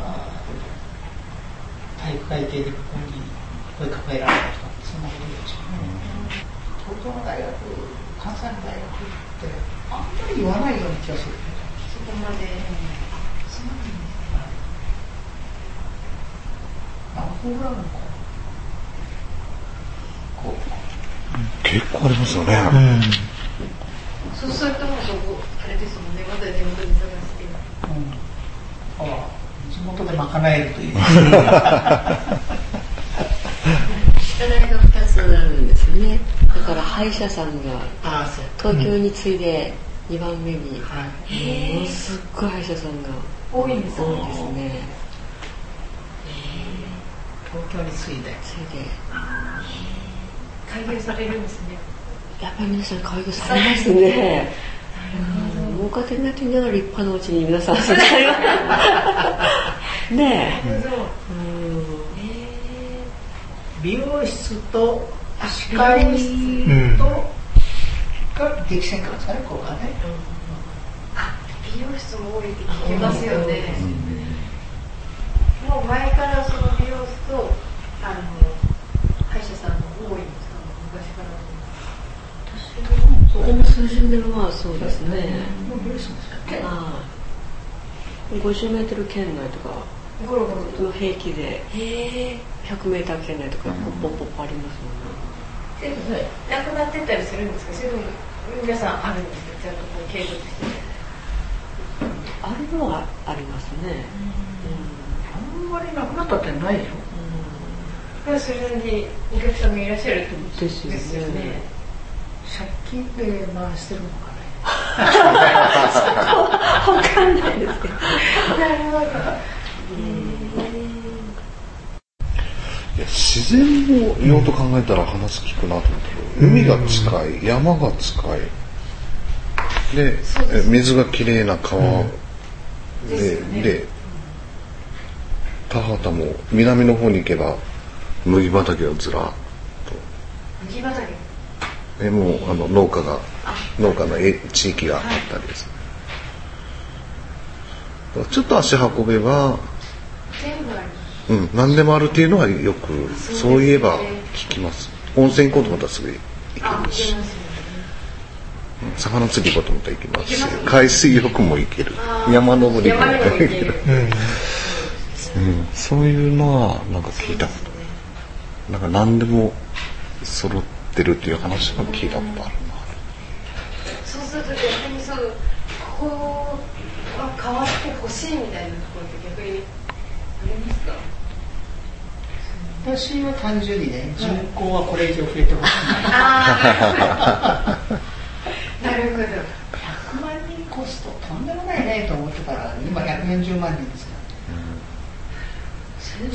Speaker 4: 体育会系でここに声かけられた人ってそんなことでしょうね。東京の大学、関西の大学ってあんまり言わないような気がする。
Speaker 5: そこまで。そうなんですか。
Speaker 4: 何分ぐらいなのか。こう。
Speaker 3: 結構ありますよね。
Speaker 2: うん。
Speaker 5: そうするともうそこあれですもんね。まだ地元に探して。うん。
Speaker 4: ああ、地元で賄えるという。
Speaker 6: 課題がふたつあるんですよね。だから歯医者さんが東京に次いでにばんめに、ものすっごい歯医者さんが
Speaker 5: 多いんですね。
Speaker 6: 多いですね。
Speaker 4: 東京に次いで。
Speaker 6: 次いで。
Speaker 5: 開業されるんですね。
Speaker 6: やっぱり皆さん開業されますね。儲かってないと言いながら立派なうちに皆さんそれねえ。
Speaker 4: 美容室と歯科医室とが激戦区ですかね、ここがね。
Speaker 5: あ、美容室も多いって聞きますよね。もう前からその美容室とあの歯医者さんも多いんですか、昔から。
Speaker 6: ここも数十年はそうですね。
Speaker 4: もう美容室ですかね。
Speaker 6: ごじゅうメートル圏内とか。
Speaker 5: ゴロゴロと
Speaker 6: 平気でひゃくメーター圏内とかポッポッポありますもんね。
Speaker 5: なくなってったりするんですか？それとも皆さんあるんですか？ちゃんとこう継続して
Speaker 6: あるのはありますね。
Speaker 4: あんまりなくなったってないでしょ。
Speaker 5: うん、それなりにお客さんがいらっしゃるってことですよね。
Speaker 6: ですよね。
Speaker 4: 借金で回してるのかね。
Speaker 6: わかんないですけど。
Speaker 5: なるほど。
Speaker 3: いや自然も用と考えたら話聞くなと思ったけど、海が近い、山が近いで、え水がきれいな川で、で、で田畑も南の方に行けば麦畑がずらっと
Speaker 5: 麦畑
Speaker 3: えもうあの農家が農家のえ地域があったりですね、ちょっと足運べば
Speaker 5: 全部あります。
Speaker 3: うん、何でもあるっていうのはよくそういえば聞きます。温泉行こうと思ったらすぐ行けますし、魚釣り行こうと思ったら行けますし、海水浴も行ける、山登りも行ける、うん、そういうのはなんか聞いたこと、なんか何でも揃ってるっていう話は聞いたことあるな。
Speaker 5: そうすると逆にそのここは変わってほしいみたいなところって逆にありますか？
Speaker 4: 私は単純にね、人口はこれ以上増えてほしくない。
Speaker 5: あなるほど。ひゃ
Speaker 4: くまん人コストとんでもないねと思ってたら今ひゃくよんじゅうまん人ですから、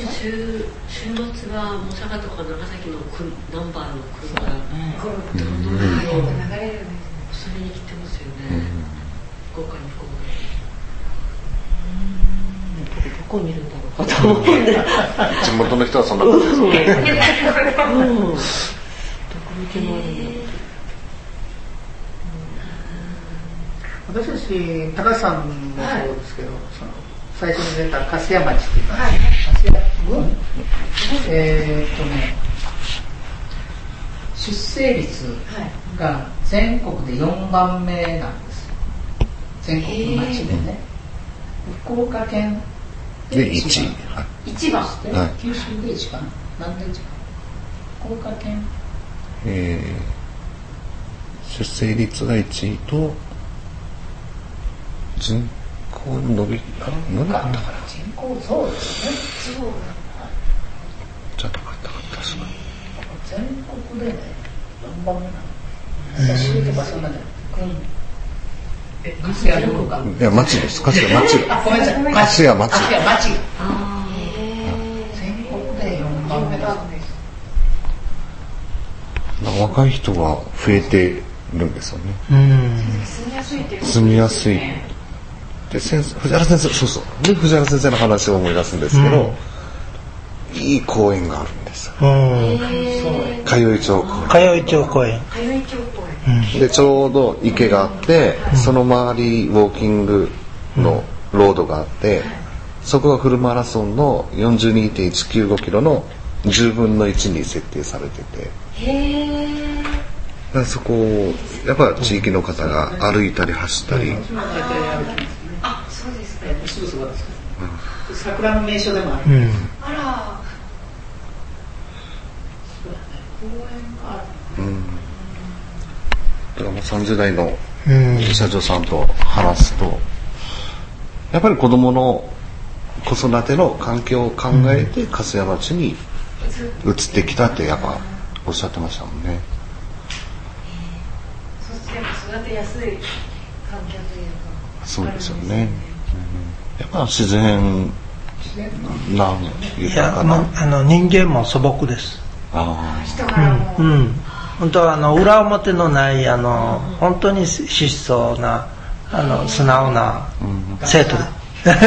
Speaker 6: うん、週, 週末は大阪とか長崎のナンバーの車が
Speaker 5: ゴロゴロと流れるんです。
Speaker 6: それに来てますよね。福岡に福岡に。どこ見るんだろうかと思って。
Speaker 3: 地元の人はそんなことですよね。
Speaker 6: どこ見てもあるんだろう。
Speaker 4: 私たち高橋さんもそうですけど、その最初に出た粕屋町っていうか、粕屋郡、えーっとね出生率が全国でよんばんめなんですよ。全国の町でね、福岡県
Speaker 3: でいちい、
Speaker 5: 一番、
Speaker 4: はい、九州でいちかな、なんでいちかな、福岡県、
Speaker 3: えー、出生率がいちいと人口の伸び伸びだったから
Speaker 4: 人口そうですね。そう
Speaker 3: ちょっとかったかったすごい。
Speaker 4: 全国でねよんばんめなの。私とかそんなじゃない。え、粕屋郡か。
Speaker 3: いや町です。粕屋町が。
Speaker 4: あ、ごめんなさい。
Speaker 3: 粕屋町。
Speaker 4: 粕屋町。
Speaker 5: あ
Speaker 4: 全国でよんばんめだそうです。
Speaker 3: 若い人が増えてるんですよね。
Speaker 2: うん。
Speaker 5: 住みやすいっていう。
Speaker 3: 住みやすい。で先生藤原先生そうそうで藤原先生の話を思い出すんですけど、うん、いい公園があるんですよ。うん。かよい町公園。
Speaker 2: かよい町公園。
Speaker 5: かよい町公
Speaker 2: 園。
Speaker 3: でちょうど池があって、うん、その周りウォーキングのロードがあって、うん、そこがフルマラソンの よんじゅうにてんいちきゅうごキロのじゅうぶんのいちに設定されてて。
Speaker 5: へー。
Speaker 3: そこをやっぱり地域の方が歩いたり走ったり、うん、
Speaker 5: あ、そうですね。
Speaker 4: すぐそこです。うん、桜の名所でもある。
Speaker 2: うん、
Speaker 5: あら。
Speaker 4: そうだね。公園がある。
Speaker 3: うん。だからもうさんじゅう代の社長さんと話すと、やっぱり子供の子育ての環境を考えて粕屋町に移ってきたってやっぱおっしゃってましたもんね。
Speaker 5: 育てやすい環境というか。
Speaker 3: そうですよね。やっぱ自然な豊かな。
Speaker 2: いや、あの人間も素朴です。
Speaker 3: ああ。
Speaker 5: 人柄も。
Speaker 2: うん。うん、本当はあの裏表のないあの、うん、本当に質素なあの素直な生徒です。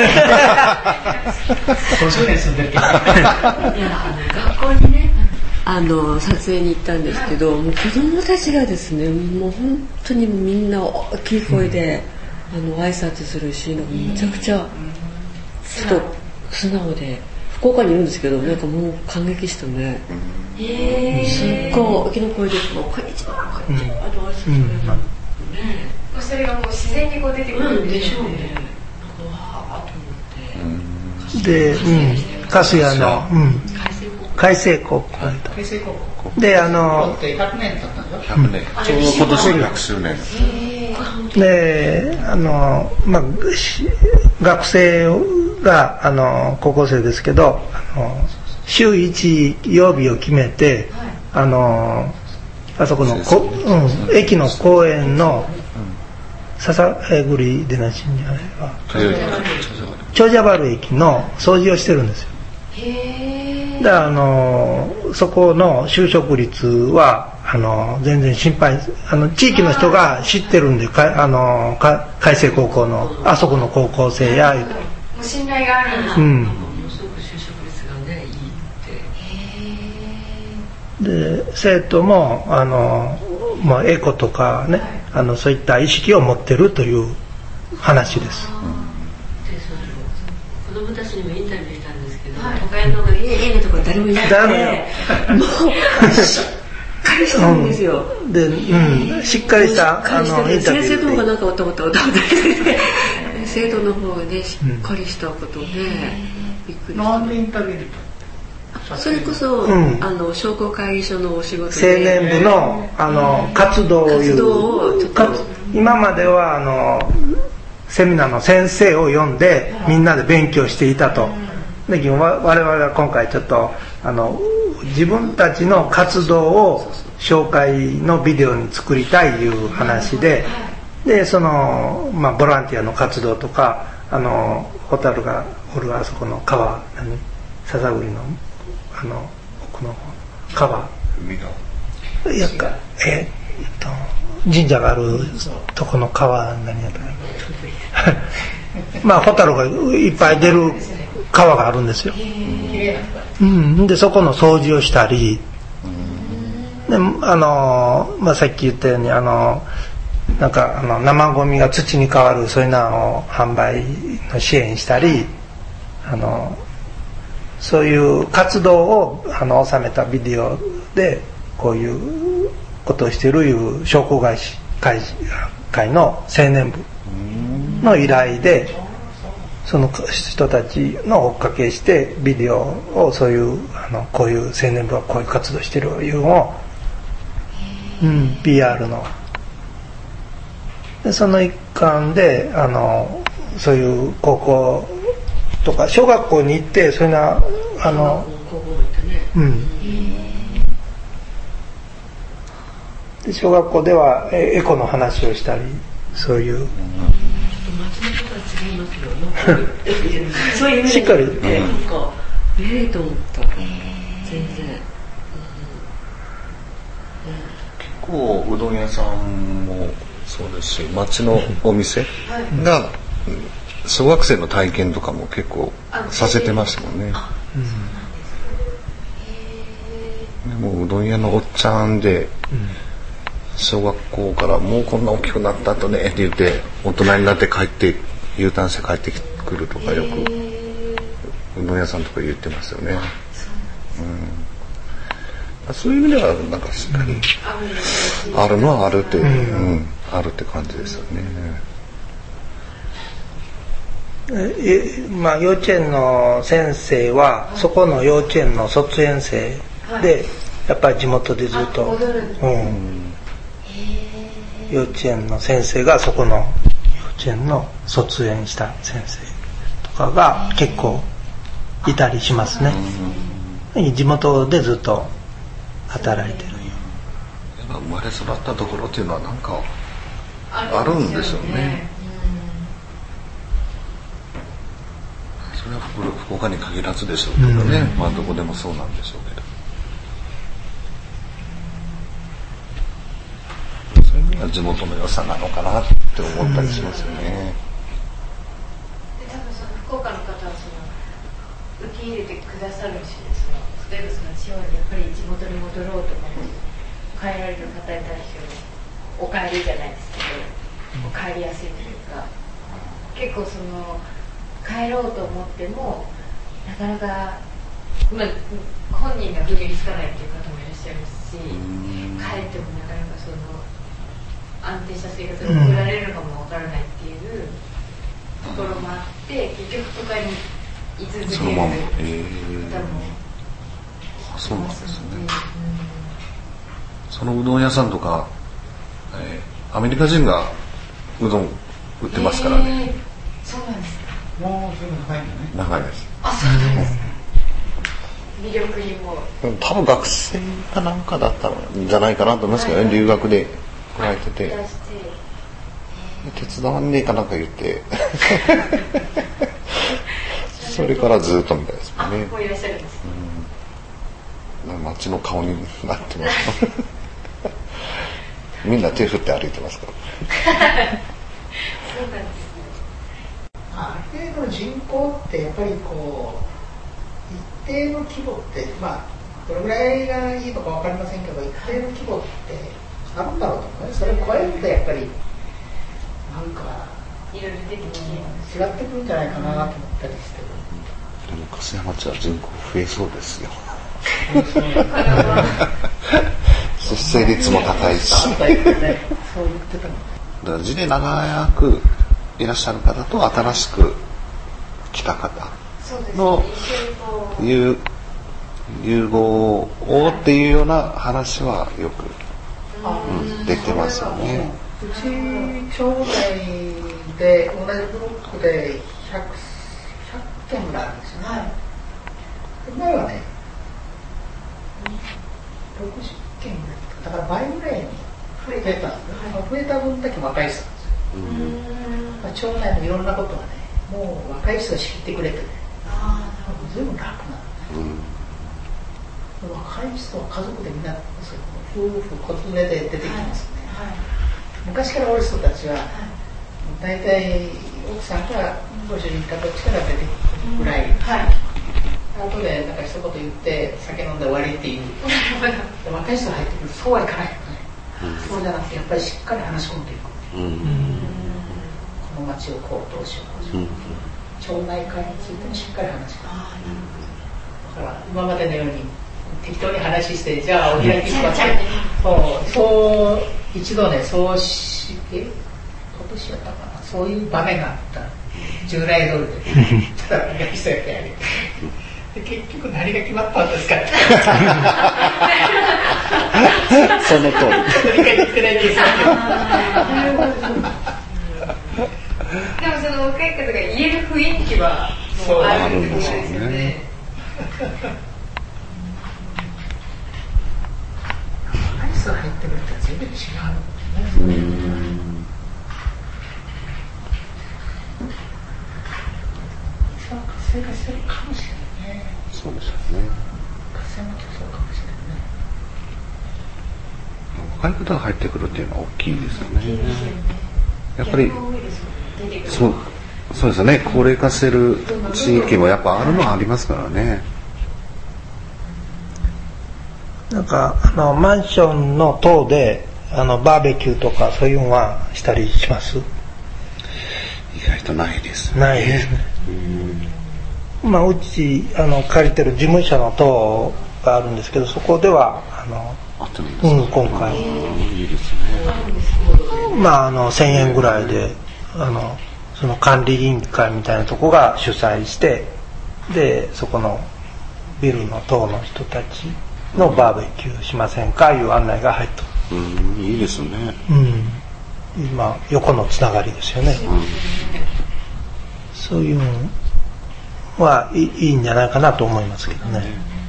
Speaker 4: ごじゅうねん住んでるけど。
Speaker 6: いや学校にね。あの撮影に行ったんですけど、もう子供たちがですね、もう本当にみんな大きい声で、うん、あの挨拶するし、なんかめちゃくちゃちょっと素直で、福岡にいるんですけど、なんかもう感激したね。
Speaker 5: へー。
Speaker 6: すっごい大きな声で、もうこんにちは、こんにちは、あの挨拶されるのね。
Speaker 5: それがもう自然にこう出てくるん
Speaker 6: でしょうね。なんかわーっと思って。
Speaker 2: で、うん、粕谷の、うん、開成高校
Speaker 4: 開成高校
Speaker 2: で、あの
Speaker 4: ひゃくねん経ったんでしょ。
Speaker 3: ひゃくねん、ちょうど今年ひゃくしゅうねん
Speaker 2: で、あの、まあ、学生があの高校生ですけど、あの週いち曜日を決めて、あのあそこのこ、うん、駅の公園の笹栗でなしにあれは長者原駅の掃除をしてるんですよ。で、あのそこの就職率はあの全然心配、あの地域の人が知ってるんで、かあのか開成高校のあそこの高校生や
Speaker 5: 信頼があるんです。
Speaker 2: うん。
Speaker 6: すごく就職率がねいいって。
Speaker 2: で、生徒もあのまあエコとかね、あのそういった意識を持ってるという話です。
Speaker 6: で、その子供たちにもインタビューしたんですけど、都会の方がいいねとか誰もいなくて、もうしっかりしたんですよ。
Speaker 2: うん、で、うん、しっかりしたあのインタビュー。
Speaker 6: 先生の方がなんかおたおたおたおたして生徒の方がねしっかりしたことで、うん、びっくりした。
Speaker 4: なんでインタビュー？
Speaker 6: それこそ、うん、あの商工会議所のお仕事
Speaker 2: で青年部のあの活動を言う、
Speaker 6: 活動をちょっと
Speaker 2: 今まではあのセミナーの先生を呼んでみんなで勉強していたと。で、我々は今回ちょっとあの自分たちの活動を紹介のビデオに作りたいいう話で、でその、まあ、ボランティアの活動とか、あのホタルがおるあそこの川、何笹栗のあの奥の川、海がやっかえー、っと神社があるとこの川、何やったかまあホタルがいっぱい出る川があるんですよ。うん、でそこの掃除をしたり、であの、まあ、さっき言ったようにあのなんかあの生ゴミが土に変わるそういうのを販売の支援したり、あのそういう活動をあの収めたビデオでこういうことをしているいう商工会会の青年部の依頼で、その人たちの追っかけしてビデオをそういうあのこういう青年部はこういう活動してるいうのを、うん、ピーアール のでその一環であのそういう高校とか小学校に行ってそういうなあのうんで小学校ではエコの話をしたり、そういうそういうしっかり、うん、
Speaker 6: なんかええと思った。全然、うん、
Speaker 3: 結構うどん屋さんもそうですし、町のお店が小学生の体験とかも結構させてましたもんね。でもうどん屋のおっちゃんで、小学校からもうこんな大きくなったとねって言って大人になって帰って U ターンして帰ってくるとかよくうどん屋さんとか言ってますよね。うん、そういう意味ではなんかしっかりあるのはあるって、うん、あるって感じですよね。
Speaker 2: えまあ、幼稚園の先生はそこの幼稚園の卒園生でやっぱり地元でずっと、うん、幼稚園の先生がそこの幼稚園の卒園した先生とかが結構いたりしますね。地元でずっと働いてる。
Speaker 3: 生まれ育ったところっていうのはなんかあるんですよね。それは 福, 福岡に限らずでしょうけどね、うん、まあどこでもそうなんでしょうけど、そういうのが地元の良さなのかなって思ったりしますよね。
Speaker 5: うん、で多分その福岡の方はその受け入れてくださるし、その例えばその地方にやっぱり地元に戻ろうと思って帰られる方に対してお帰りじゃないですけど、お帰りやすいというか、結構その帰ろうと思ってもなかなか、まあ、本人が踏みつかないっていう方もいらっしゃいますし、帰ってもなかなかその安定した生活が送られるのかもわからないっていうところもあって、結局都会に居続ける
Speaker 3: そのまま、えー、
Speaker 5: 方も
Speaker 3: あ、そうなんですね。そのうどん屋さんとか、えー、アメリカ人がうどん売ってますからね。
Speaker 5: えー、そうなんですか。
Speaker 4: もう随分長いんだね。
Speaker 3: 長いです。
Speaker 5: あ、そうなんですね。魅力にも
Speaker 3: 多分学生かなんかだったんじゃないかなと思いますけどね、はい、留学で来られてて、はい、手伝わんねえかなんか言ってそれからずっとみたいですもんね。
Speaker 5: もういらっしゃるんです、
Speaker 3: うん、街の顔になってますみんな手振って歩いてますから
Speaker 5: そうなんですね。
Speaker 4: ある程度の人口ってやっぱりこう一定の規模って、まあどれぐらいがいいのか分かりませんけど、一定の規模ってあるんだろうと思うね。それを超えるとやっぱりなんか
Speaker 5: いろいろ出てきて
Speaker 4: 違ってくるんじゃないかなと思ったりして。
Speaker 3: でも粕屋町は人口増えそうですよ出生率も高いし
Speaker 4: そう言ってたもん。だ
Speaker 3: から地で長くいらっしゃる方と新しく来た方の融融合をっていうような話はよく、うん、出てますよね。
Speaker 4: うち町内で同じブロックでひゃくけんぐらいあるんですよね、はい、前はねろくじゅっけんぐらいだから倍ぐらいに増えたんです、はい、増えた分だけ若い人なんですよ。まあ、町内のいろんなことはねもう若い人が仕切ってくれてね、あ随分楽なんだね、うん、若い人は家族でみんな夫婦子連れで出てきますね、はいはい、昔からおる人たちは、はい、大体奥さんかご主人かどっちから出てくるぐらい、うんはい、後でなんか一言言って酒飲んで終わりっていう若い人が入ってくるとそうはいかないよね、うん、そうじゃなくてやっぱりしっかり話し込んでいく、うん、この町をこうどうしようこうしよう、うん、町内会についてもしっかり話し込んでいく、だから今までのように適当に話してじゃあお開きしますね、そうそう一度ねそうして今年やったかなそういう場面があった従来通りでただ何したやってやりで結局何が決まったんですか
Speaker 3: その通り
Speaker 4: 理解できてないです
Speaker 5: でもその若い方が言える雰囲気はもうあるんですよね。
Speaker 4: アイスが入ってくると全然違う、うん生活してるかもしれないね。
Speaker 3: そうですよね。
Speaker 4: 活性もそうかもしれないね。
Speaker 3: 若い方が入ってくるっていうのは大きいですよね。やっぱりそうそうですよね。高齢化してる地域もやっぱあるのはありますからね。
Speaker 2: なんかあのマンションの棟であのバーベキューとかそういうのはしたりします？
Speaker 3: 意外とないですね。
Speaker 2: ないですね。まあ、うちあの借りてる事務所の棟があるんですけどそこではあの
Speaker 3: あってもいいですか、
Speaker 2: うん、今回
Speaker 3: いいですね。
Speaker 2: まああのせんえんぐらいであのその管理委員会みたいなとこが主催してでそこのビルの棟の人たちのバーベキューしませんかいう案内が入った。
Speaker 3: うん、いいですね。
Speaker 2: うん、今横のつながりですよね、うん、そういうのはいい、いいんじゃないかなと思いますけどね。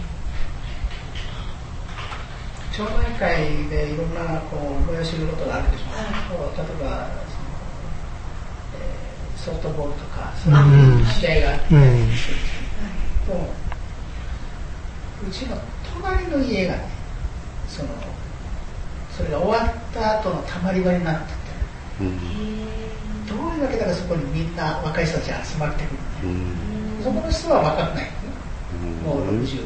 Speaker 4: 町内会でいろんなこう催しることがあるでしょう、はい、例えばその、えー、ソフトボールとかそういう試合があって、うんうん、うちの隣の家がねそのそれが終わった後のたまり場になってて、うん、どういうわけだかそこにみんな若い人たちが集まってくるのね、うん、そこの人は分かんない、ね、うん、もうろくじゅう、うん、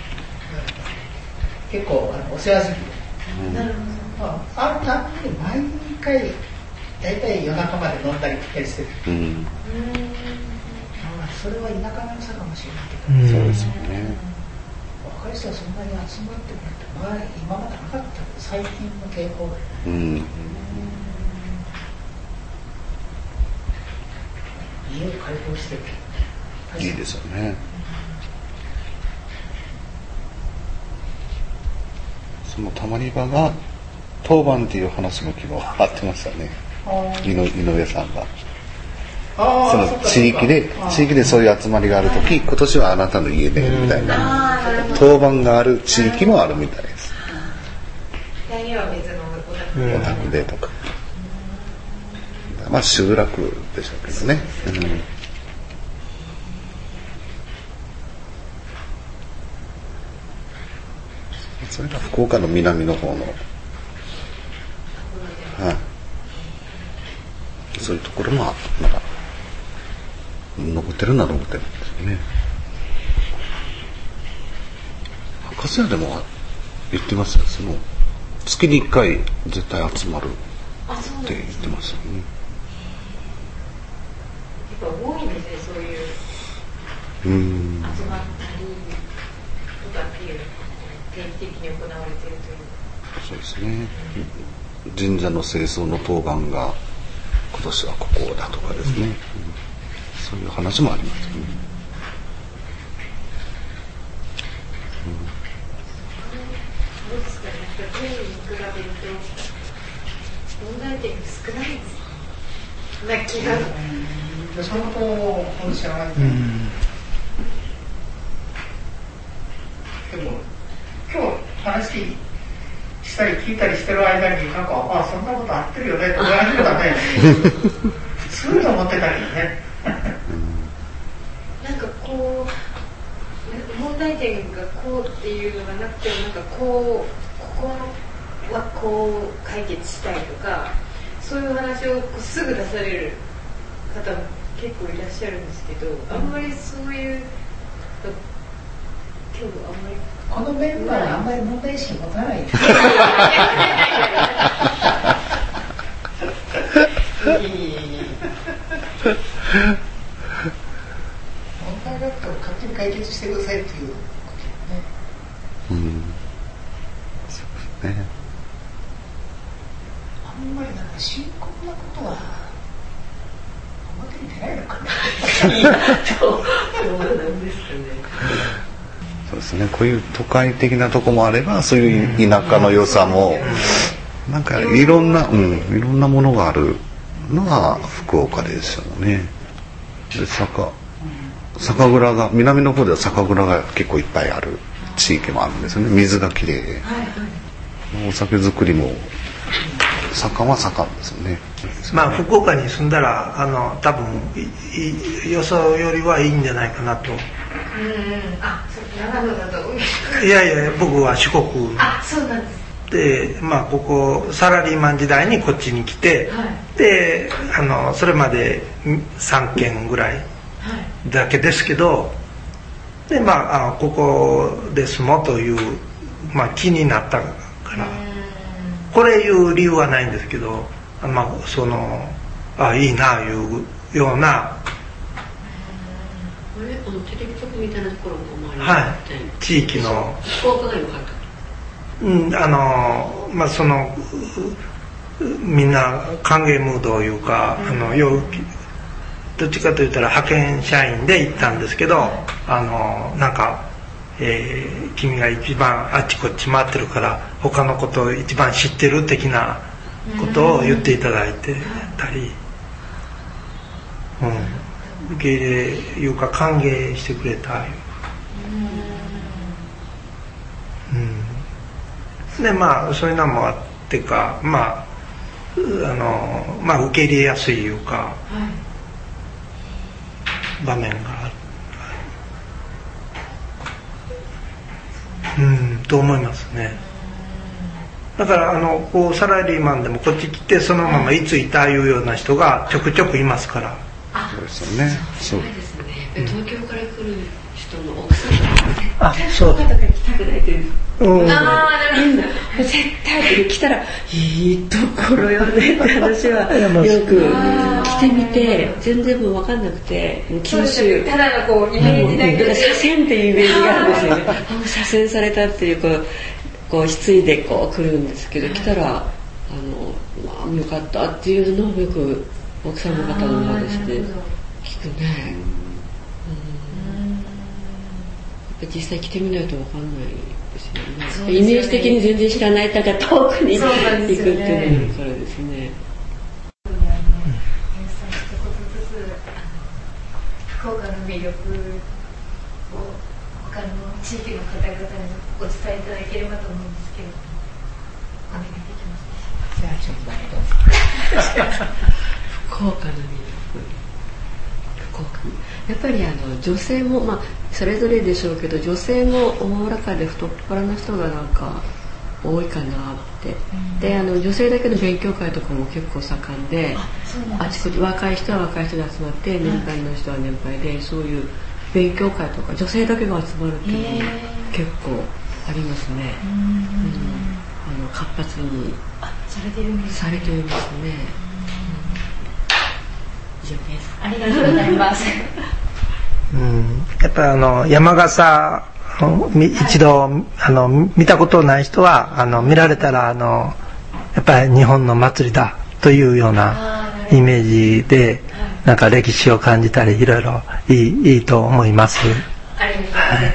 Speaker 4: 結構あのお世話好きで、うん、まあ、あるたびに毎回だいたい夜中まで飲んだり来たりしてる、うん、まあ、それは田舎の良さかもしれないけど、うん、そうですよね。若い人はそんなに集まってくるって、まあ、今までなかったけど最近の傾向で、うん、家を開放してる
Speaker 3: いいですよね。そのたまり場が当番っていう話も昨日あってましたね。井上さんがその地域で地域でそういう集まりがあるとき、今年はあなたの家でみたいな当番がある地域もあるみたいです。お宅でとか、まあ集落でしょうけどね、うん、それが福岡の南の方の、はい、そういうところもなんか残ってるのは残ってるんですよね。博士屋でも言ってますよ、その月にいっかい絶対集まるって言ってますよね。
Speaker 5: やっぱ多いんですね、そういう
Speaker 3: うーん
Speaker 5: 集まったりとかっていう定期的に行われているという。
Speaker 3: そうですね、神社の清掃の当番が今年はここだとかですね、うん、そういう話もありますよね、
Speaker 5: どうですかね、去年に比べると問題点が少ないですな気が、
Speaker 4: うん、そのと本知らない、うん、でも今日話したり聞いたりしてる間になんかあそんなことあってるよねって言われるようだね普通に思ってたけどね
Speaker 5: なんかこう問題点がこうっていうのがなくてもなんかこうここはこう解決したいとかそういう話をすぐ出される方も結構いらっしゃるんですけど、あんまりそういう今日あんまり
Speaker 4: このメンバーはあんまり問題意識持たない問題だったら勝手に解決してくださいっていうことね。うん、
Speaker 3: そうですね。
Speaker 4: あんまりなんか深刻なことは表に出ないのかな
Speaker 6: そうなんですかね。
Speaker 3: そうですね、こういう都会的なとこもあればそういう田舎の良さもなんかいろんな、うん、いろんなものがあるのが福岡ですよね。で酒酒蔵が南の方では酒蔵が結構いっぱいある地域もあるんですよね。水がきれい、お酒造りも盛んは盛んですよね。
Speaker 2: まあ福岡に住んだらあの多分よそよりはいいんじゃないかなと。
Speaker 5: うんうん、あ、そう長野だと
Speaker 2: いやいや僕は四国
Speaker 5: あ、そうなんです
Speaker 2: で、まあここサラリーマン時代にこっちに来て、はい、であのそれまでさんけんぐらいだけですけど、でまあここで住もうという、まあ、気になったからこれいう理由はないんですけど、まあそのあいいないうような
Speaker 6: これあのテレビ局みたいなところも周りに
Speaker 2: あ
Speaker 6: って、
Speaker 2: はい、地域の
Speaker 6: 福岡が良かった。
Speaker 2: うん、あのまあそのみんな歓迎ムードというか、うん、あのよどっちかといったら派遣社員で行ったんですけど、あのなんか、えー、君が一番あっちこっち回ってるから他のことを一番知ってる的なことを言っていただいてたり、うん、受け入れいうか歓迎してくれたいう、うん、でまあそういうのもあってか、まああのまあ受け入れやすいいうか、はい、場面がある、うん、と思いますね。だからあのこうサラリーマンでもこっち来てそのままいついたいうような人がちょくちょくいますから。
Speaker 3: そうですよね。
Speaker 6: そうですね。東京から来る人の奥さんが絶対
Speaker 2: そう
Speaker 6: 福岡とか来たくないという。
Speaker 2: うん、
Speaker 6: ああみんな絶対来たらいいところよねって話はよく来てみて全然もう分かんなくて九州
Speaker 5: ただのこうイメージだけで
Speaker 6: 左遷っていうイメージがあるんですよね。左遷されたっていうこうこうひいでこう来るんですけど来たらあのまあよかったっていうのをよく奥さんの方の方ですね聞くね。 実際来てみないと分かんないですよね。そうですよね。イメージ的に全然知らない方が遠くに行くっていうのもそれですね。
Speaker 5: 福岡の魅力を他の地域の方々にお伝えいただければと思うんですけど、お願いできますか。じゃあちょっとどうぞ。
Speaker 6: 福岡の魅力、福岡やっぱりあの女性も、まあ、それぞれでしょうけど、女性もおおらかで太っ腹な人がなんか多いかなって、うん、であの女性だけの勉強会とかも結構盛んで、 あ, あちこち若い人は若い人で集まって、年配の人は年配で、そういう勉強会とか女性だけが集まるっていうのも結構ありますね。うん、うん、あの活発に
Speaker 5: されてるんですね。
Speaker 6: されていますね。以上です。
Speaker 5: ありがとうございます。
Speaker 2: うん、やっぱりあの山笠一度あの見たことない人はあの見られたらあのやっぱり日本の祭りだというようなイメージでなんか歴史を感じたりいろいろいい、いいと思います。
Speaker 5: ありがとうございます。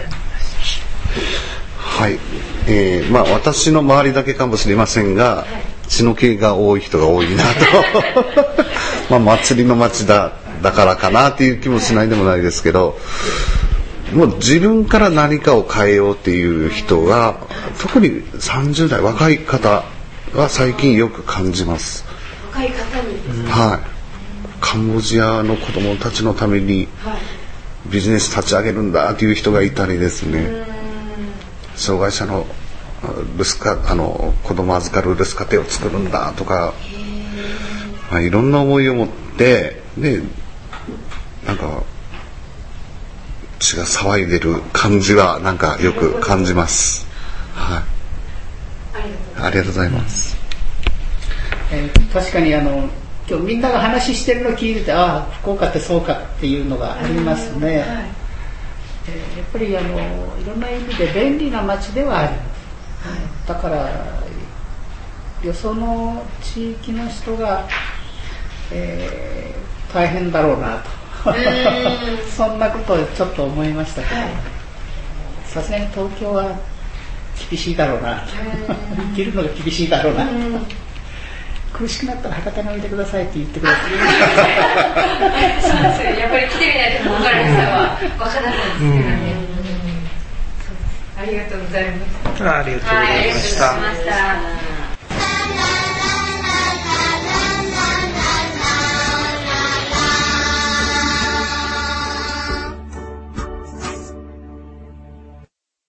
Speaker 3: はい、えー、まあ私の周りだけかもしれませんが、はい、血の気が多い人が多いなとまあ祭りの街だだからかなっていう気もしないでもないですけど、もう自分から何かを変えようっていう人が特にさんじゅう代若い方は最近よく感じます。
Speaker 5: 若い方にですね。
Speaker 3: はい。カンボジアの子どもたちのためにビジネス立ち上げるんだっていう人がいたりですね、障害者の留守かあの子ども預かる留守家庭を作るんだとか、まあ、いろんな思いを持ってでなんか血が騒いでる感じはなんかよく感じます。はい。ありがとうございます。
Speaker 4: えー、確かにあの今日みんなが話してるのを聞いてて、ああ福岡ってそうかっていうのがありますね。はい、えー、やっぱりあのいろんな意味で便利な街ではあります。はい、だからよその地域の人が、えー、大変だろうなと。そんなことをちょっと思いましたけど、さすがに東京は厳しいだろうな、生きるのが厳しいだろうな、苦しくなったら博多においでくださいって言ってください。
Speaker 5: そうですよ、やっぱり来てみないと分からない人は分からないですけどね。ありがとうございました。
Speaker 2: ありがとうございました。